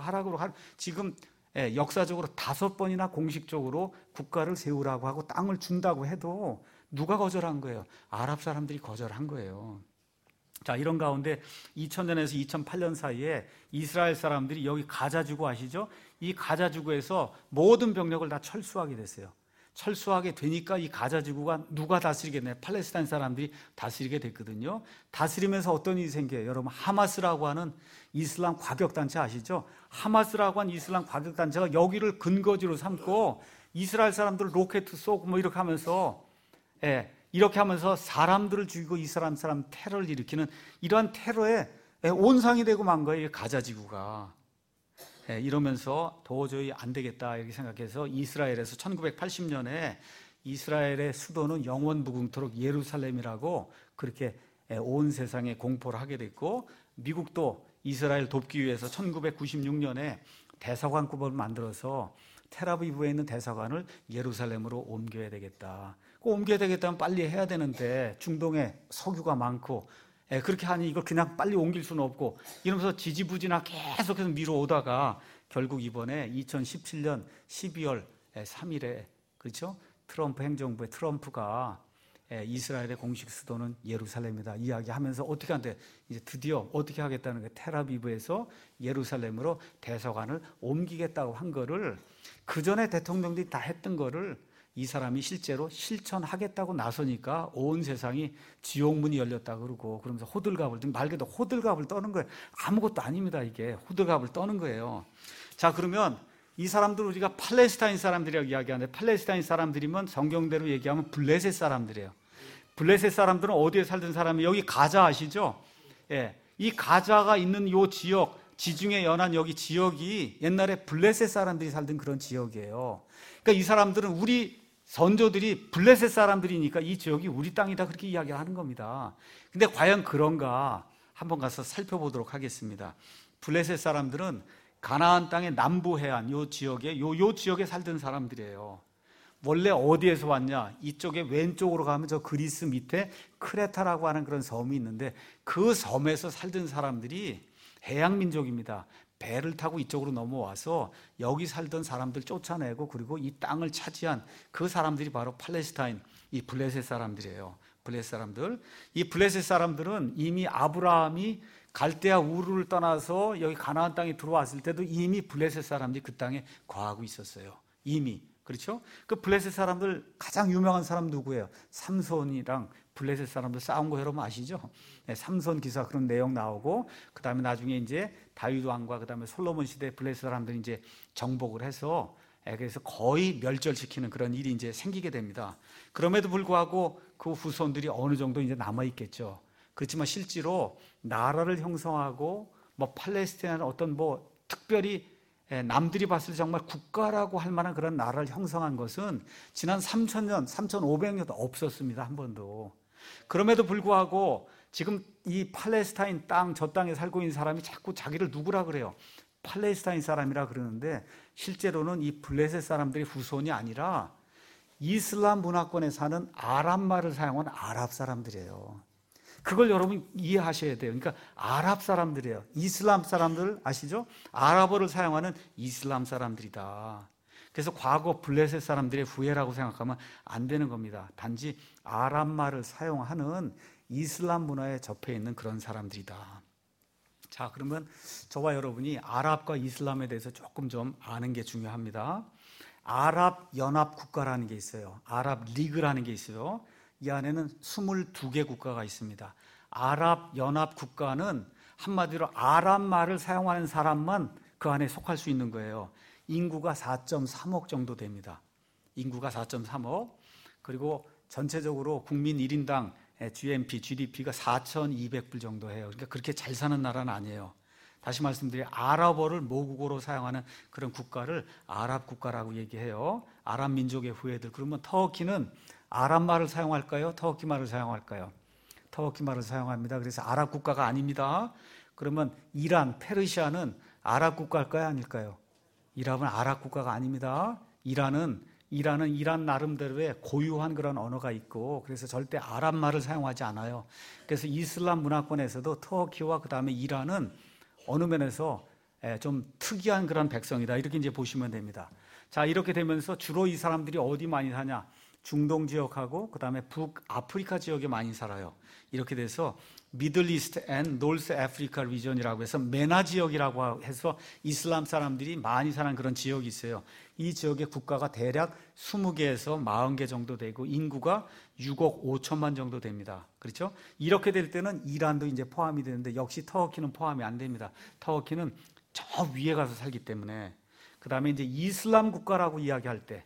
지금 역사적으로 5번이나 공식적으로 국가를 세우라고 하고 땅을 준다고 해도 누가 거절한 거예요? 아랍 사람들이 거절한 거예요. 자, 이런 가운데 2000년에서 2008년 사이에 이스라엘 사람들이 여기 가자지구 아시죠? 이 가자지구에서 모든 병력을 다 철수하게 됐어요. 철수하게 되니까 이 가자지구가 누가 다스리겠나요? 팔레스타인 사람들이 다스리게 됐거든요. 다스리면서 어떤 일이 생겨요? 여러분, 하마스라고 하는 이슬람 과격단체 아시죠? 하마스라고 하는 이슬람 과격단체가 여기를 근거지로 삼고 이스라엘 사람들 로켓 쏘고 뭐 이렇게 하면서 사람들을 죽이고 이스라엘 사람 테러를 일으키는 이러한 테러에 온상이 되고 만 거예요, 가자지구가. 이러면서 도저히 안 되겠다 이렇게 생각해서 이스라엘에서 1980년에 이스라엘의 수도는 영원 무궁토록 예루살렘이라고 그렇게 온 세상에 공포를 하게 됐고, 미국도 이스라엘 돕기 위해서 1996년에 대사관급을 만들어서 텔아비브에 있는 대사관을 예루살렘으로 옮겨야 되겠다. 옮겨야 되겠다면 빨리 해야 되는데 중동에 석유가 많고 그렇게 하니 이걸 그냥 빨리 옮길 수는 없고 이러면서 지지부진하게 계속해서 미뤄오다가 결국 이번에 2017년 12월 3일에 그렇죠? 트럼프 행정부의 트럼프가 이스라엘의 공식 수도는 예루살렘이다 이야기하면서 어떻게 한대? 이제 드디어 어떻게 하겠다는 거예요? 텔아비브에서 예루살렘으로 대사관을 옮기겠다고 한 거를 그 전에 대통령들이 다 했던 거를 이 사람이 실제로 실천하겠다고 나서니까 온 세상이 지옥문이 열렸다 그러고 그러면서 호들갑을, 말 그대로 호들갑을 떠는 거예요. 아무것도 아닙니다. 이게 호들갑을 떠는 거예요. 자, 그러면 이 사람들 우리가 팔레스타인 사람들이라고 이야기하는데 팔레스타인 사람들이면 성경대로 얘기하면 블레셋 사람들이에요. 블레셋 사람들은 어디에 살던 사람이 여기 가자 아시죠? 이 가자가 있는 요 지역, 지중해 연안 여기 지역이 옛날에 블레셋 사람들이 살던 그런 지역이에요. 그러니까 이 사람들은 우리 선조들이 블레셋 사람들이니까 이 지역이 우리 땅이다 그렇게 이야기하는 겁니다. 근데 과연 그런가 한번 가서 살펴보도록 하겠습니다. 블레셋 사람들은 가나안 땅의 남부 해안 요 지역에 요 지역에 살던 사람들이에요. 원래 어디에서 왔냐? 이쪽에 왼쪽으로 가면 저 그리스 밑에 크레타라고 하는 그런 섬이 있는데 그 섬에서 살던 사람들이 해양 민족입니다. 배를 타고 이쪽으로 넘어와서 여기 살던 사람들 쫓아내고 그리고 이 땅을 차지한 그 사람들이 바로 팔레스타인 이 블레셋 사람들이에요. 블레셋 사람들. 이 블레셋 사람들은 이미 아브라함이 갈대아 우르를 떠나서 여기 가나안 땅에 들어왔을 때도 이미 블레셋 사람들이 그 땅에 거하고 있었어요. 이미. 그렇죠? 그 블레셋 사람들 가장 유명한 사람 누구예요? 삼손이랑 블레셋 사람들 싸운 거 여러분 아시죠? 삼손 기사 그런 내용 나오고, 그 다음에 나중에 이제 다윗 왕과 그 다음에 솔로몬 시대 블레셋 사람들이 이제 정복을 해서, 그래서 거의 멸절시키는 그런 일이 이제 생기게 됩니다. 그럼에도 불구하고 그 후손들이 어느 정도 이제 남아 있겠죠. 그렇지만 실제로 나라를 형성하고 뭐 팔레스타인은 어떤 뭐 특별히 남들이 봤을 때 정말 국가라고 할 만한 그런 나라를 형성한 것은 지난 3,000년, 3,500년도 없었습니다. 한 번도. 그럼에도 불구하고 지금 이 팔레스타인 땅, 저 땅에 살고 있는 사람이 자꾸 자기를 누구라 그래요? 팔레스타인 사람이라 그러는데, 실제로는 이 블레셋 사람들이 후손이 아니라 이슬람 문화권에 사는 아랍말을 사용하는 아랍 사람들이에요. 그걸 여러분 이해하셔야 돼요. 그러니까 아랍 사람들이에요. 이슬람 사람들 아시죠? 아랍어를 사용하는 이슬람 사람들이다. 그래서 과거 블레셋 사람들의 후예라고 생각하면 안 되는 겁니다. 단지 아랍말을 사용하는 이슬람 문화에 접해 있는 그런 사람들이다. 자, 그러면 저와 여러분이 아랍과 이슬람에 대해서 조금 좀 아는 게 중요합니다. 아랍 연합 국가라는 게 있어요. 아랍 리그라는 게 있어요. 이 안에는 22개 국가가 있습니다. 아랍 연합 국가는 한마디로 아랍말을 사용하는 사람만 그 안에 속할 수 있는 거예요. 인구가 4.3억 정도 됩니다. 인구가 4.3억. 그리고 전체적으로 국민 1인당 GDP가 4,200불 정도 해요. 그러니까 그렇게 잘 사는 나라는 아니에요. 다시 말씀드려, 아랍어를 모국어로 사용하는 그런 국가를 아랍 국가라고 얘기해요. 아랍 민족의 후예들. 그러면 터키는 아랍말을 사용할까요? 터키 말을 사용할까요? 터키 말을 사용합니다. 그래서 아랍 국가가 아닙니다. 그러면 이란, 페르시아는 아랍 국가일까요? 아닐까요? 이란은 아랍 국가가 아닙니다. 이란은 이란 나름대로의 고유한 그런 언어가 있고, 그래서 절대 아랍 말을 사용하지 않아요. 그래서 이슬람 문화권에서도 터키와 그 다음에 이란은 어느 면에서 좀 특이한 그런 백성이다, 이렇게 이제 보시면 됩니다. 자, 이렇게 되면서 주로 이 사람들이 어디 많이 사냐? 중동 지역하고 그 다음에 북아프리카 지역에 많이 살아요. 이렇게 돼서 미들 이스트 앤 노스 아프리카 리전이라고 해서 메나 지역이라고 해서 이슬람 사람들이 많이 사는 그런 지역이 있어요. 이 지역의 국가가 대략 20개에서 40개 정도 되고 인구가 6억 5천만 정도 됩니다. 그렇죠? 이렇게 될 때는 이란도 이제 포함이 되는데, 역시 터키는 포함이 안 됩니다. 터키는 저 위에 가서 살기 때문에. 그 다음에 이제 이슬람 국가라고 이야기할 때,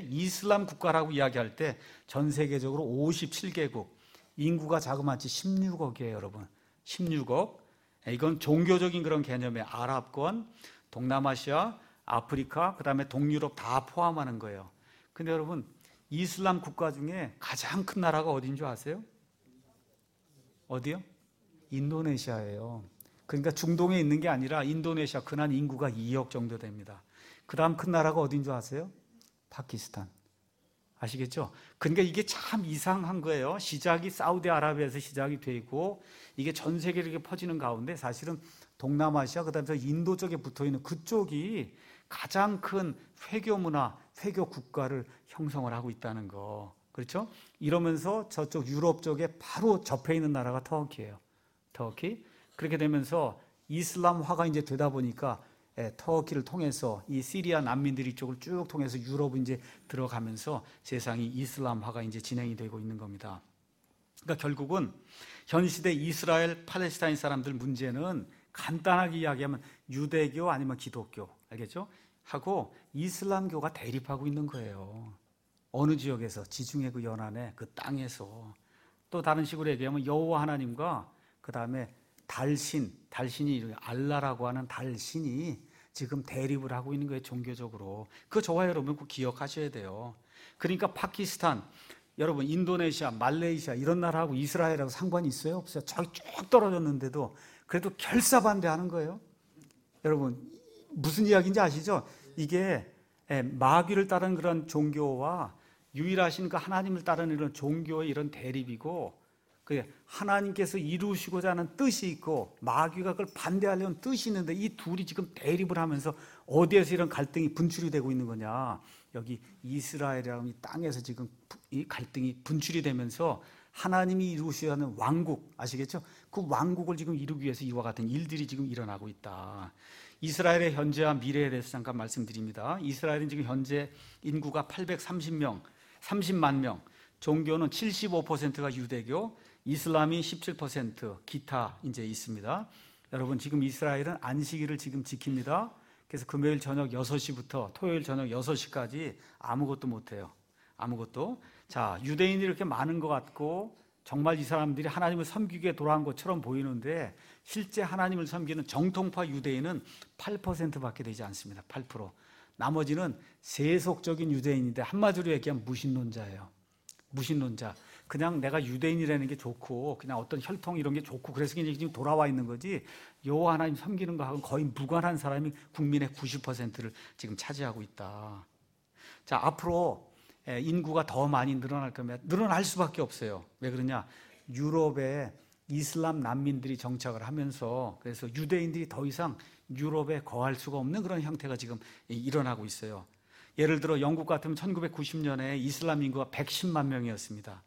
전 세계적으로 57개국, 인구가 자그마치 16억이에요, 여러분. 16억. 이건 종교적인 그런 개념의 아랍권, 동남아시아, 아프리카, 그 다음에 동유럽 다 포함하는 거예요. 근데 여러분, 이슬람 국가 중에 가장 큰 나라가 어딘 줄 아세요? 어디요? 인도네시아예요. 그러니까 중동에 있는 게 아니라 인도네시아 근한 인구가 2억 정도 됩니다. 그 다음 큰 나라가 어딘 줄 아세요? 파키스탄. 아시겠죠? 그러니까 이게 참 이상한 거예요. 시작이 사우디아라비아에서 시작이 되고, 이게 전 세계로 이렇게 퍼지는 가운데 사실은 동남아시아, 그 다음에 인도 쪽에 붙어 있는 그쪽이 가장 큰 회교 문화, 회교 국가를 형성을 하고 있다는 거. 그렇죠? 이러면서 저쪽 유럽 쪽에 바로 접해 있는 나라가 터키예요. 터키. 그렇게 되면서 이슬람화가 이제 되다 보니까 터키를 통해서 이 시리아 난민들 이쪽을 쭉 통해서 유럽 이제 들어가면서 세상이 이슬람화가 이제 진행이 되고 있는 겁니다. 그러니까 결국은 현 시대 이스라엘 팔레스타인 사람들 문제는 간단하게 이야기하면 유대교 아니면 기독교, 알겠죠? 하고 이슬람교가 대립하고 있는 거예요. 어느 지역에서, 지중해 그 연안에 그 땅에서. 또 다른 식으로 얘기하면 여호와 하나님과 그 다음에 달신이 알라라고 하는 달신이 지금 대립을 하고 있는 거예요, 종교적으로. 그거 저와 여러분 꼭 기억하셔야 돼요. 그러니까 파키스탄, 여러분 인도네시아, 말레이시아 이런 나라하고 이스라엘하고 상관이 있어요? 없어요? 저기 쭉 떨어졌는데도 그래도 결사반대하는 거예요. 여러분 무슨 이야기인지 아시죠? 이게 마귀를 따르는 그런 종교와 유일하신 그 하나님을 따르는 이런 종교의 이런 대립이고, 하나님께서 이루시고자 하는 뜻이 있고 마귀가 그걸 반대하려는 뜻이 있는데, 이 둘이 지금 대립을 하면서 어디에서 이런 갈등이 분출이 되고 있는 거냐? 여기 이스라엘이라는 이 땅에서 지금 이 갈등이 분출이 되면서 하나님이 이루셔야 하는 왕국, 아시겠죠? 그 왕국을 지금 이루기 위해서 이와 같은 일들이 지금 일어나고 있다. 이스라엘의 현재와 미래에 대해서 잠깐 말씀드립니다. 이스라엘은 지금 현재 인구가 30만 명, 종교는 75%가 유대교, 이슬람이 17%, 기타 이제 있습니다. 여러분, 지금 이스라엘은 안식일을 지금 지킵니다. 그래서 금요일 저녁 6시부터 토요일 저녁 6시까지 아무것도 못해요. 아무것도. 자, 유대인이 이렇게 많은 것 같고 정말 이 사람들이 하나님을 섬기기에 돌아온 것처럼 보이는데 실제 하나님을 섬기는 정통파 유대인은 8%밖에 되지 않습니다. 8%. 나머지는 세속적인 유대인인데 한마디로 얘기하면 무신론자예요. 무신론자. 그냥 내가 유대인이라는 게 좋고 그냥 어떤 혈통 이런 게 좋고 그래서 지금 돌아와 있는 거지 여호와 하나님 섬기는 거하고 거의 무관한 사람이 국민의 90%를 지금 차지하고 있다. 자, 앞으로 인구가 더 많이 늘어날 겁니다. 늘어날 수밖에 없어요. 왜 그러냐? 유럽에 이슬람 난민들이 정착을 하면서 그래서 유대인들이 더 이상 유럽에 거할 수가 없는 그런 형태가 지금 일어나고 있어요. 예를 들어 영국 같으면 1990년에 이슬람 인구가 110만 명이었습니다.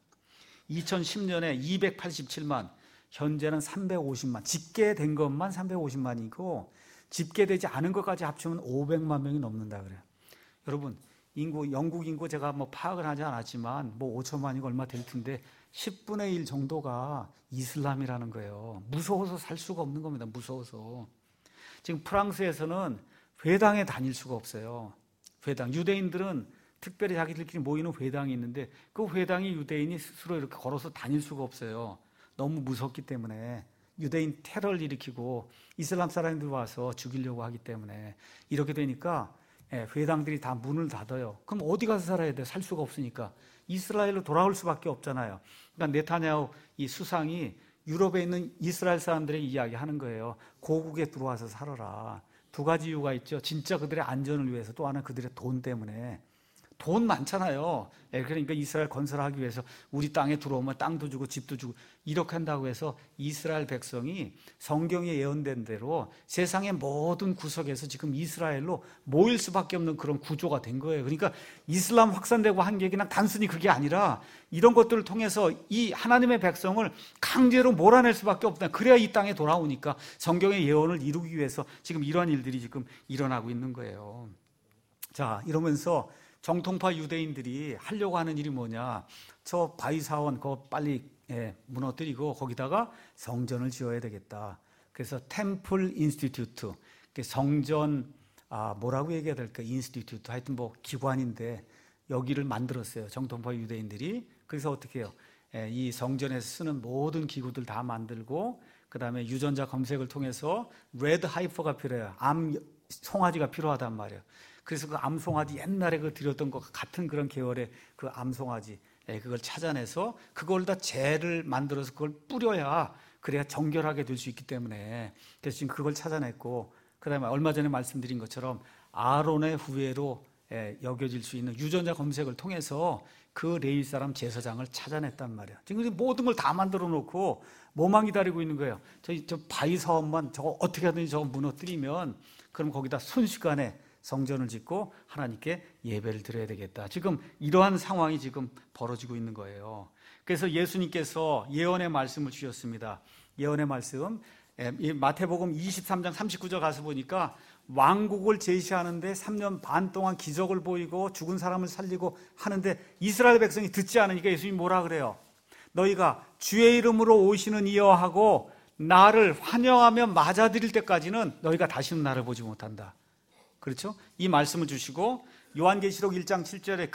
2010년에 287만, 현재는 350만. 집계된 것만 350만이고 집계되지 않은 것까지 합치면 500만 명이 넘는다 그래요. 여러분, 영국 인구 제가 파악을 하지 않았지만 5천만이고 얼마 될 텐데 10분의 1 정도가 이슬람이라는 거예요. 무서워서 살 수가 없는 겁니다. 무서워서. 지금 프랑스에서는 회당에 다닐 수가 없어요. 회당. 유대인들은 특별히 자기들끼리 모이는 회당이 있는데 그 회당이 유대인이 스스로 이렇게 걸어서 다닐 수가 없어요. 너무 무섭기 때문에. 유대인 테러를 일으키고 이슬람 사람들이 와서 죽이려고 하기 때문에 이렇게 되니까 회당들이 다 문을 닫아요. 그럼 어디 가서 살아야 돼? 살 수가 없으니까. 이스라엘로 돌아올 수밖에 없잖아요. 그러니까 네타냐후 이 수상이 유럽에 있는 이스라엘 사람들에게 이야기하는 거예요. 고국에 들어와서 살아라. 두 가지 이유가 있죠. 진짜 그들의 안전을 위해서, 또 하나는 그들의 돈 때문에. 돈 많잖아요. 그러니까 이스라엘 건설하기 위해서 우리 땅에 들어오면 땅도 주고 집도 주고 이렇게 한다고 해서 이스라엘 백성이 성경에 예언된 대로 세상의 모든 구석에서 지금 이스라엘로 모일 수밖에 없는 그런 구조가 된 거예요. 그러니까 이슬람 확산되고 한 게 그냥 단순히 그게 아니라 이런 것들을 통해서 이 하나님의 백성을 강제로 몰아낼 수밖에 없다. 그래야 이 땅에 돌아오니까 성경의 예언을 이루기 위해서 지금 이러한 일들이 지금 일어나고 있는 거예요. 자, 이러면서 정통파 유대인들이 하려고 하는 일이 뭐냐? 저 바위사원 그거 빨리 무너뜨리고 거기다가 성전을 지어야 되겠다. 그래서 템플 인스티튜트, 성전 뭐라고 얘기해야 될까? 인스티튜트, 하여튼 기관인데 여기를 만들었어요. 정통파 유대인들이. 그래서 어떻게 해요? 이 성전에서 쓰는 모든 기구들 다 만들고 그 다음에 유전자 검색을 통해서 레드 하이퍼가 필요해요. 암 송아지가 필요하단 말이에요. 그래서 그 암송아지 옛날에 드렸던 것 같은 그런 계열의 그 암송아지 그걸 찾아내서 그걸 다 젤을 만들어서 그걸 뿌려야 그래야 정결하게 될 수 있기 때문에 그래서 지금 그걸 찾아냈고 그 다음에 얼마 전에 말씀드린 것처럼 아론의 후예로 여겨질 수 있는 유전자 검색을 통해서 그 레위 사람 제사장을 찾아냈단 말이에요. 지금 모든 걸 다 만들어 놓고 뭐만 기다리고 있는 거예요. 저 바위 사업만 저거 어떻게 하든지 저거 무너뜨리면 그럼 거기다 순식간에 성전을 짓고 하나님께 예배를 드려야 되겠다. 지금 이러한 상황이 지금 벌어지고 있는 거예요. 그래서 예수님께서 예언의 말씀을 주셨습니다. 예언의 말씀, 마태복음 23장 39절 가서 보니까 왕국을 제시하는데 3년 반 동안 기적을 보이고 죽은 사람을 살리고 하는데 이스라엘 백성이 듣지 않으니까 예수님이 뭐라 그래요? 너희가 주의 이름으로 오시는 이여 하고 나를 환영하며 맞아들일 때까지는 너희가 다시는 나를 보지 못한다. 그렇죠? 이 말씀을 주시고 요한계시록 1장 7절에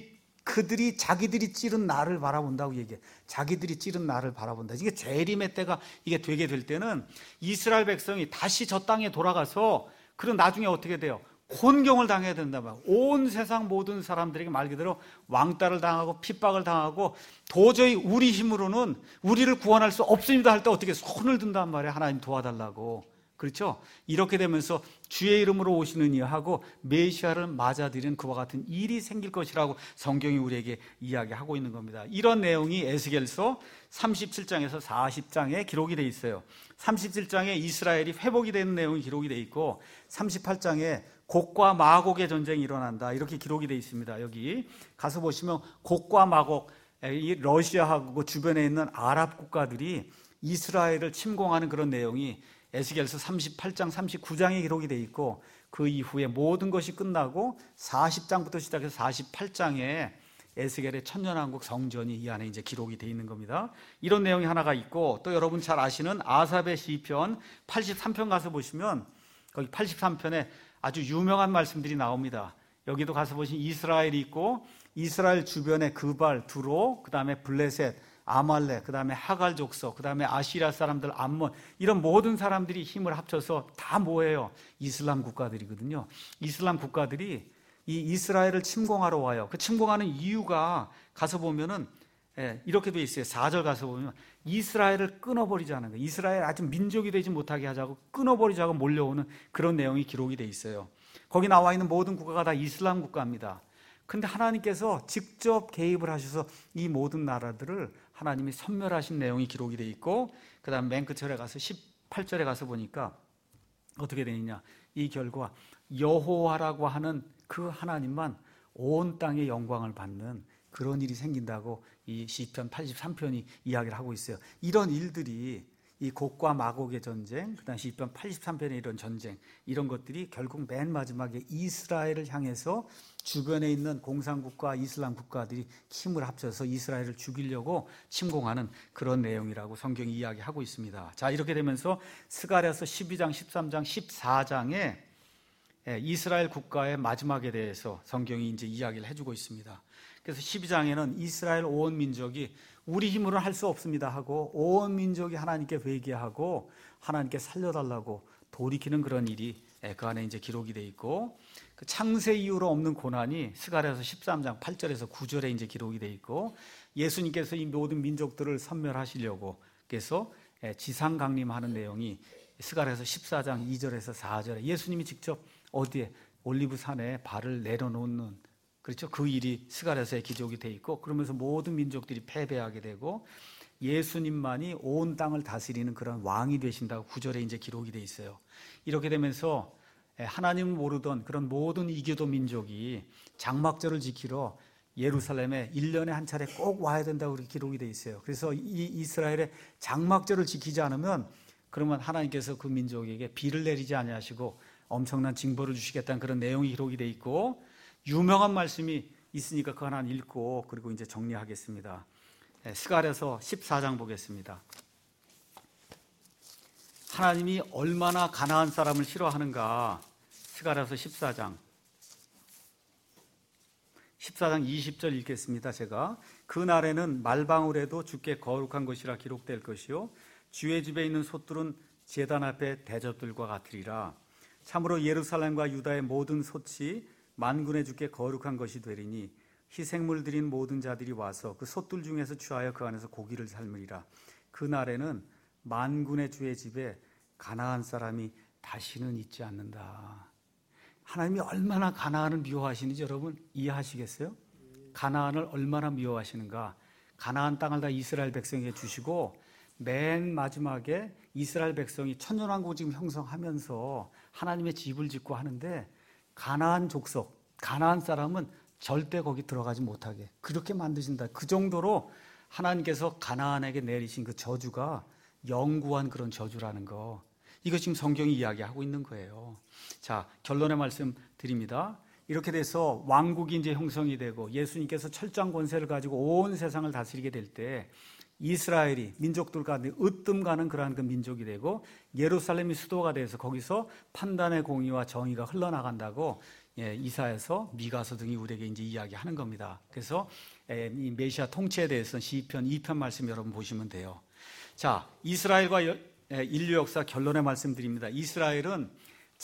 그들이 자기들이 찌른 나를 바라본다고 얘기해. 자기들이 찌른 나를 바라본다. 이게 재림의 때가 이게 되게 될 때는 이스라엘 백성이 다시 저 땅에 돌아가서 그럼 나중에 어떻게 돼요? 혼경을 당해야 된다 말이에요. 온 세상 모든 사람들에게 말 그대로 왕따를 당하고 핍박을 당하고 도저히 우리 힘으로는 우리를 구원할 수 없습니다 할 때 어떻게 손을 든단 말이에요. 하나님 도와달라고. 그렇죠? 이렇게 되면서 주의 이름으로 오시느니 하고 메시아를 맞아들이는 그와 같은 일이 생길 것이라고 성경이 우리에게 이야기하고 있는 겁니다. 이런 내용이 에스겔서 37장에서 40장에 기록이 되어 있어요. 37장에 이스라엘이 회복이 되는 내용이 기록이 되어 있고 38장에 곡과 마곡의 전쟁이 일어난다 이렇게 기록이 되어 있습니다. 여기 가서 보시면 곡과 마곡, 이 러시아하고 주변에 있는 아랍 국가들이 이스라엘을 침공하는 그런 내용이 에스겔서 38장 39장에 기록이 되어 있고 그 이후에 모든 것이 끝나고 40장부터 시작해서 48장에 에스겔의 천년왕국 성전이 이 안에 이제 기록이 되어 있는 겁니다. 이런 내용이 하나가 있고, 또 여러분 잘 아시는 아삽의 시편 83편 가서 보시면 거기 83편에 아주 유명한 말씀들이 나옵니다. 여기도 가서 보시면 이스라엘이 있고, 이스라엘 주변에 그발, 두로, 그 다음에 블레셋, 아말렉, 그 다음에 하갈 족속, 그 다음에 아시라 사람들, 암몬, 이런 모든 사람들이 힘을 합쳐서 다 뭐예요? 이슬람 국가들이거든요. 이슬람 국가들이 이 이스라엘을 침공하러 와요. 그 침공하는 이유가 가서 보면은 이렇게 돼 있어요. 4절 가서 보면 이스라엘을 끊어버리자는 거예요. 이스라엘 아주 민족이 되지 못하게 하자고, 끊어버리자고 몰려오는 그런 내용이 기록이 돼 있어요. 거기 나와 있는 모든 국가가 다 이슬람 국가입니다. 근데 하나님께서 직접 개입을 하셔서 이 모든 나라들을 하나님이 선멸하신 내용이 기록이 돼 있고, 그 다음 맨 끝절에 가서 18절에 가서 보니까 어떻게 되느냐, 이 결과 여호와라고 하는 그 하나님만 온 땅의 영광을 받는 그런 일이 생긴다고 이 시편 83편이 이야기를 하고 있어요. 이런 일들이, 이 곡과 마곡의 전쟁, 그 다음 시편 83편의 이런 전쟁, 이런 것들이 결국 맨 마지막에 이스라엘을 향해서 주변에 있는 공산국가, 이슬람 국가들이 힘을 합쳐서 이스라엘을 죽이려고 침공하는 그런 내용이라고 성경이 이야기하고 있습니다. 자, 이렇게 되면서 스가랴서 12장, 13장, 14장에 이스라엘 국가의 마지막에 대해서 성경이 이제 이야기를 해주고 있습니다. 그래서 12장에는 이스라엘 온 민족이 우리 힘으로는 할 수 없습니다 하고, 온 민족이 하나님께 회개하고 하나님께 살려달라고 돌이키는 그런 일이 그 안에 이제 기록이 돼 있고, 그 창세 이후로 없는 고난이 스가랴서 13장 8절에서 9절에 이제 기록이 돼 있고, 예수님께서 이 모든 민족들을 선멸하시려고 그래서 지상 강림하는 내용이 스가랴서 14장 2절에서 4절에 예수님이 직접 어디에 올리브산에 발을 내려놓는, 그렇죠? 그 일이 스가랴서에 기록이 돼 있고, 그러면서 모든 민족들이 패배하게 되고 예수님만이 온 땅을 다스리는 그런 왕이 되신다고 9절에 이제 기록이 돼 있어요. 이렇게 되면서 하나님을 모르던 그런 모든 이교도 민족이 장막절을 지키러 예루살렘에 1년에 한 차례 꼭 와야 된다고 그렇게 기록이 돼 있어요. 그래서 이 이스라엘의 장막절을 지키지 않으면 그러면 하나님께서 그 민족에게 비를 내리지 아니하시고 엄청난 징벌을 주시겠다는 그런 내용이 기록이 돼 있고, 유명한 말씀이 있으니까 그거 하나 읽고 그리고 이제 정리하겠습니다. 스가랴서 14장 보겠습니다. 하나님이 얼마나 가나안 사람을 싫어하는가. 스가랴서 14장 20절 읽겠습니다. 제가 그날에는 말방울에도 주께 거룩한 것이라 기록될 것이요 주의 집에 있는 솥들은 제단 앞에 대접들과 같으리라. 참으로 예루살렘과 유다의 모든 솥이 만군의 주께 거룩한 것이 되리니 희생물 드린 모든 자들이 와서 그 솥들 중에서 취하여 그 안에서 고기를 삶으리라. 그날에는 만군의 주의 집에 가나안 사람이 다시는 있지 않는다. 하나님이 얼마나 가나안을 미워하시는지 여러분 이해하시겠어요? 가나안을 얼마나 미워하시는가. 가나안 땅을 다 이스라엘 백성에게 주시고 맨 마지막에 이스라엘 백성이 천년왕국 지금 형성하면서 하나님의 집을 짓고 하는데, 가나안 족속, 가나안 사람은 절대 거기 들어가지 못하게 그렇게 만드신다. 그 정도로 하나님께서 가나안에게 내리신 그 저주가 영구한 그런 저주라는 거, 이거 지금 성경이 이야기하고 있는 거예요. 자, 결론의 말씀 드립니다. 이렇게 돼서 왕국이 이제 형성이 되고 예수님께서 철저한 권세를 가지고 온 세상을 다스리게 될 때 이스라엘이 민족들 가운데 으뜸 가는 그러한 그 민족이 되고 예루살렘이 수도가 돼서 거기서 판단의 공의와 정의가 흘러나간다고 이사야서, 미가서 등이 우리에게 이제 이야기하는 겁니다. 그래서 이 메시아 통치에 대해서는 시편 2편 말씀 여러분 보시면 돼요. 자, 이스라엘과 인류 역사 결론의 말씀드립니다. 이스라엘은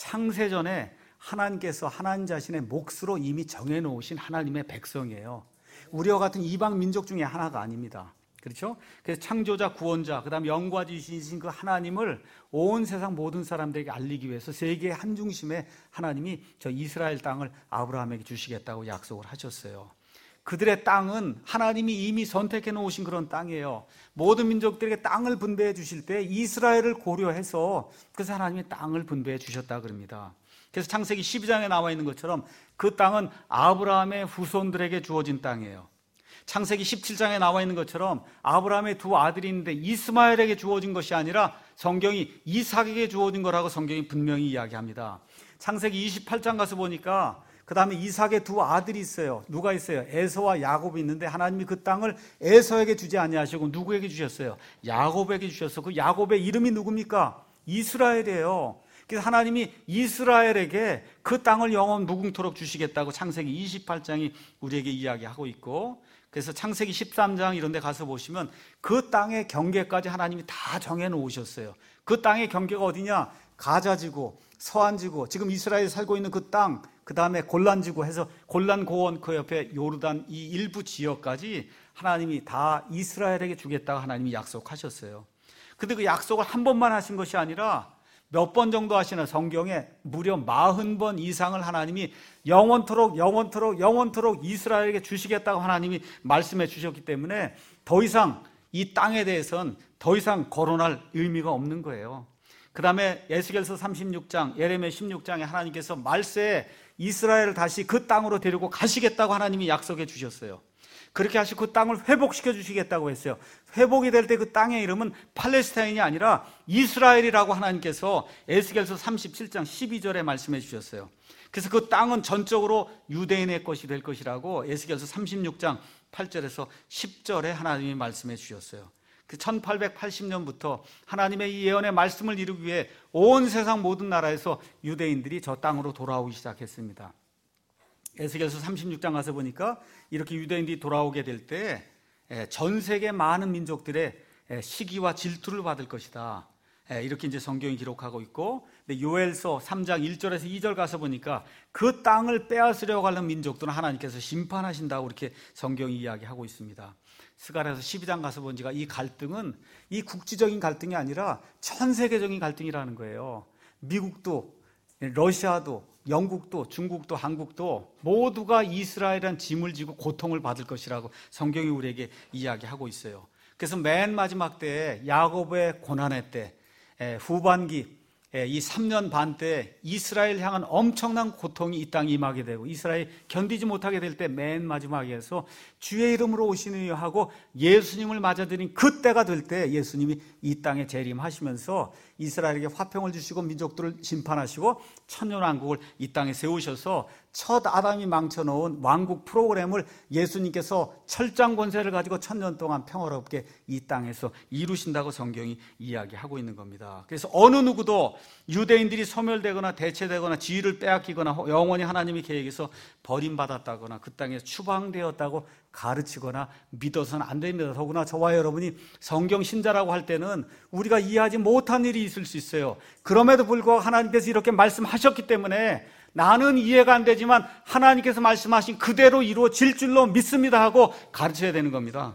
창세전에 하나님께서 하나님 자신의 몫으로 이미 정해놓으신 하나님의 백성이에요. 우리와 같은 이방 민족 중에 하나가 아닙니다. 그렇죠? 그래서 창조자, 구원자, 그 다음 영과 지으신 그 하나님을 온 세상 모든 사람들에게 알리기 위해서 세계의 한중심에 하나님이 저 이스라엘 땅을 아브라함에게 주시겠다고 약속을 하셨어요. 그들의 땅은 하나님이 이미 선택해 놓으신 그런 땅이에요. 모든 민족들에게 땅을 분배해 주실 때 이스라엘을 고려해서 그래서 하나님이 땅을 분배해 주셨다 그럽니다. 그래서 창세기 12장에 나와 있는 것처럼 그 땅은 아브라함의 후손들에게 주어진 땅이에요. 창세기 17장에 나와 있는 것처럼 아브라함의 두 아들이 있는데 이스마엘에게 주어진 것이 아니라 성경이 이삭에게 주어진 거라고 성경이 분명히 이야기합니다. 창세기 28장 가서 보니까 그 다음에 이삭의 두 아들이 있어요. 누가 있어요? 에서와 야곱이 있는데 하나님이 그 땅을 에서에게 주지 아니하시고 누구에게 주셨어요? 야곱에게 주셨어. 그 야곱의 이름이 누굽니까? 이스라엘이에요. 그래서 하나님이 이스라엘에게 그 땅을 영원 무궁토록 주시겠다고 창세기 28장이 우리에게 이야기하고 있고, 그래서 창세기 13장 이런 데 가서 보시면 그 땅의 경계까지 하나님이 다 정해 놓으셨어요. 그 땅의 경계가 어디냐? 가자지구, 서안지구, 지금 이스라엘이 살고 있는 그 땅, 그 다음에 골란지구 해서 골란 고원 그 옆에 요르단 이 일부 지역까지 하나님이 다 이스라엘에게 주겠다고 하나님이 약속하셨어요. 근데 그 약속을 한 번만 하신 것이 아니라 몇 번 정도 하시나? 성경에 무려 40번 이상을 하나님이 영원토록 이스라엘에게 주시겠다고 하나님이 말씀해 주셨기 때문에 더 이상 이 땅에 대해서는 더 이상 거론할 의미가 없는 거예요. 그 다음에 에스겔서 36장, 예레미야 16장에 하나님께서 말세에 이스라엘을 다시 그 땅으로 데리고 가시겠다고 하나님이 약속해 주셨어요. 그렇게 하시고 그 땅을 회복시켜 주시겠다고 했어요. 회복이 될 때 그 땅의 이름은 팔레스타인이 아니라 이스라엘이라고 하나님께서 에스겔서 37장 12절에 말씀해 주셨어요. 그래서 그 땅은 전적으로 유대인의 것이 될 것이라고 에스겔서 36장 8절에서 10절에 하나님이 말씀해 주셨어요. 그 1880년부터 하나님의 이 예언의 말씀을 이루기 위해 온 세상 모든 나라에서 유대인들이 저 땅으로 돌아오기 시작했습니다. 에스겔서 36장 가서 보니까 이렇게 유대인들이 돌아오게 될 때 전 세계 많은 민족들의 시기와 질투를 받을 것이다. 이렇게 이제 성경이 기록하고 있고, 근데 요엘서 3장 1절에서 2절 가서 보니까 그 땅을 빼앗으려고 하는 민족들은 하나님께서 심판하신다고 이렇게 성경이 이야기하고 있습니다. 스가랴서 12장 가서 보니까 이 갈등은 이 국지적인 갈등이 아니라 전 세계적인 갈등이라는 거예요. 미국도, 러시아도, 영국도, 중국도, 한국도 모두가 이스라엘이라는 짐을 지고 고통을 받을 것이라고 성경이 우리에게 이야기하고 있어요. 그래서 맨 마지막 때에 야곱의 고난의 때, 후반기 이 3년 반 때 이스라엘 향한 엄청난 고통이 이 땅에 임하게 되고 이스라엘이 견디지 못하게 될 때 맨 마지막에서 주의 이름으로 오시느니 하고 예수님을 맞아들인 그때가 될 때 예수님이 이 땅에 재림하시면서 이스라엘에게 화평을 주시고 민족들을 심판하시고 천년왕국을 이 땅에 세우셔서 첫 아담이 망쳐놓은 왕국 프로그램을 예수님께서 철장 권세를 가지고 1000년 동안 평화롭게 이 땅에서 이루신다고 성경이 이야기하고 있는 겁니다. 그래서 어느 누구도 유대인들이 소멸되거나 대체되거나 지위를 빼앗기거나 영원히 하나님의 계획에서 버림받았다거나 그 땅에 추방되었다고 가르치거나 믿어서는 안 됩니다. 더구나 저와 여러분이 성경 신자라고 할 때는 우리가 이해하지 못한 일이 있을 수 있어요. 그럼에도 불구하고 하나님께서 이렇게 말씀하셨기 때문에 나는 이해가 안 되지만 하나님께서 말씀하신 그대로 이루어질 줄로 믿습니다 하고 가르쳐야 되는 겁니다.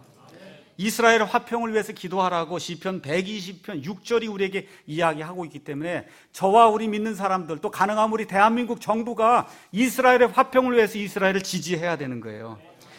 이스라엘의 화평을 위해서 기도하라고 시편 120편 6절이 우리에게 이야기하고 있기 때문에 저와 우리 믿는 사람들, 또 가능하면 우리 대한민국 정부가 이스라엘의 화평을 위해서 이스라엘을 지지해야 되는 거예요.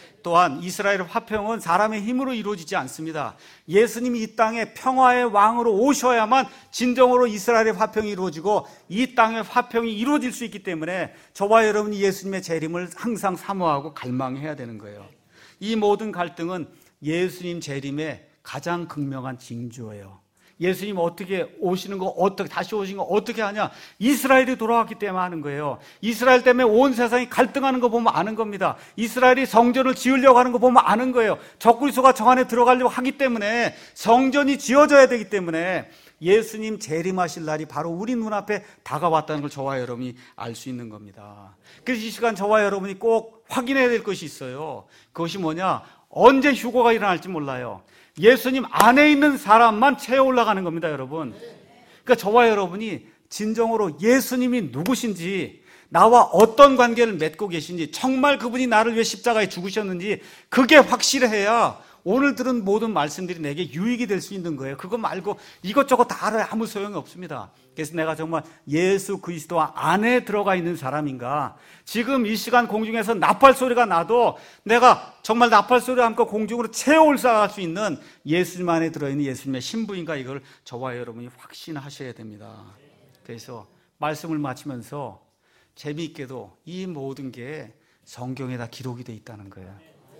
또한 이스라엘의 화평은 사람의 힘으로 이루어지지 않습니다. 예수님이 이 땅에 평화의 왕으로 오셔야만 진정으로 이스라엘의 화평이 이루어지고 이 땅의 화평이 이루어질 수 있기 때문에 저와 여러분이 예수님의 재림을 항상 사모하고 갈망해야 되는 거예요. 이 모든 갈등은 예수님 재림의 가장 극명한 징조예요. 예수님 어떻게 오시는 거, 어떻게 다시 오신 거 어떻게 하냐? 이스라엘이 돌아왔기 때문에 하는 거예요. 이스라엘 때문에 온 세상이 갈등하는 거 보면 아는 겁니다. 이스라엘이 성전을 지으려고 하는 거 보면 아는 거예요. 적그리스도가 정 안에 들어가려고 하기 때문에 성전이 지어져야 되기 때문에 예수님 재림하실 날이 바로 우리 눈앞에 다가왔다는 걸 저와 여러분이 알 수 있는 겁니다. 그래서 이 시간 저와 여러분이 꼭 확인해야 될 것이 있어요. 그것이 뭐냐? 언제 휴거가 일어날지 몰라요. 예수님 안에 있는 사람만 채워 올라가는 겁니다, 여러분. 그러니까 저와 여러분이 진정으로 예수님이 누구신지, 나와 어떤 관계를 맺고 계신지, 정말 그분이 나를 위해 십자가에 죽으셨는지 그게 확실해야 오늘 들은 모든 말씀들이 내게 유익이 될 수 있는 거예요. 그거 말고 이것저것 다 알아야 아무 소용이 없습니다. 그래서 내가 정말 예수 그리스도 안에 들어가 있는 사람인가, 지금 이 시간 공중에서 나팔 소리가 나도 내가 정말 나팔 소리와 함께 공중으로 채워 올라갈 수 있는 예수님 안에 들어있는 예수님의 신부인가, 이걸 저와 여러분이 확신하셔야 됩니다. 그래서 말씀을 마치면서 재미있게도 이 모든 게 성경에 다 기록이 돼 있다는 거예요.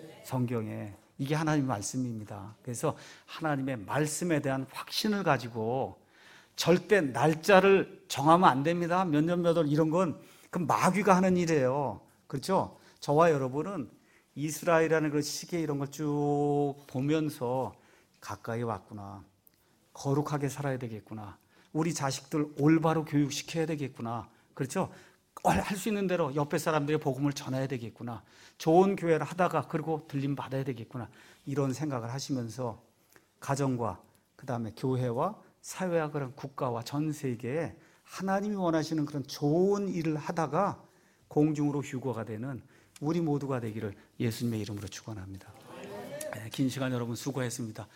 성경에. 이게 하나님의 말씀입니다. 그래서 하나님의 말씀에 대한 확신을 가지고 절대 날짜를 정하면 안 됩니다. 몇 년 몇 월 이런 건 그 마귀가 하는 일이에요. 그렇죠? 저와 여러분은 이스라엘이라는 그 시계 이런 걸 쭉 보면서 가까이 왔구나. 거룩하게 살아야 되겠구나. 우리 자식들 올바로 교육시켜야 되겠구나. 그렇죠? 할 수 있는 대로 옆에 사람들의 복음을 전해야 되겠구나. 좋은 교회를 하다가 그리고 들림 받아야 되겠구나. 이런 생각을 하시면서 가정과 그다음에 교회와 사회와 그런 국가와 전 세계에 하나님이 원하시는 그런 좋은 일을 하다가 공중으로 휴거가 되는 우리 모두가 되기를 예수님의 이름으로 축원합니다. 긴 시간 여러분 수고했습니다.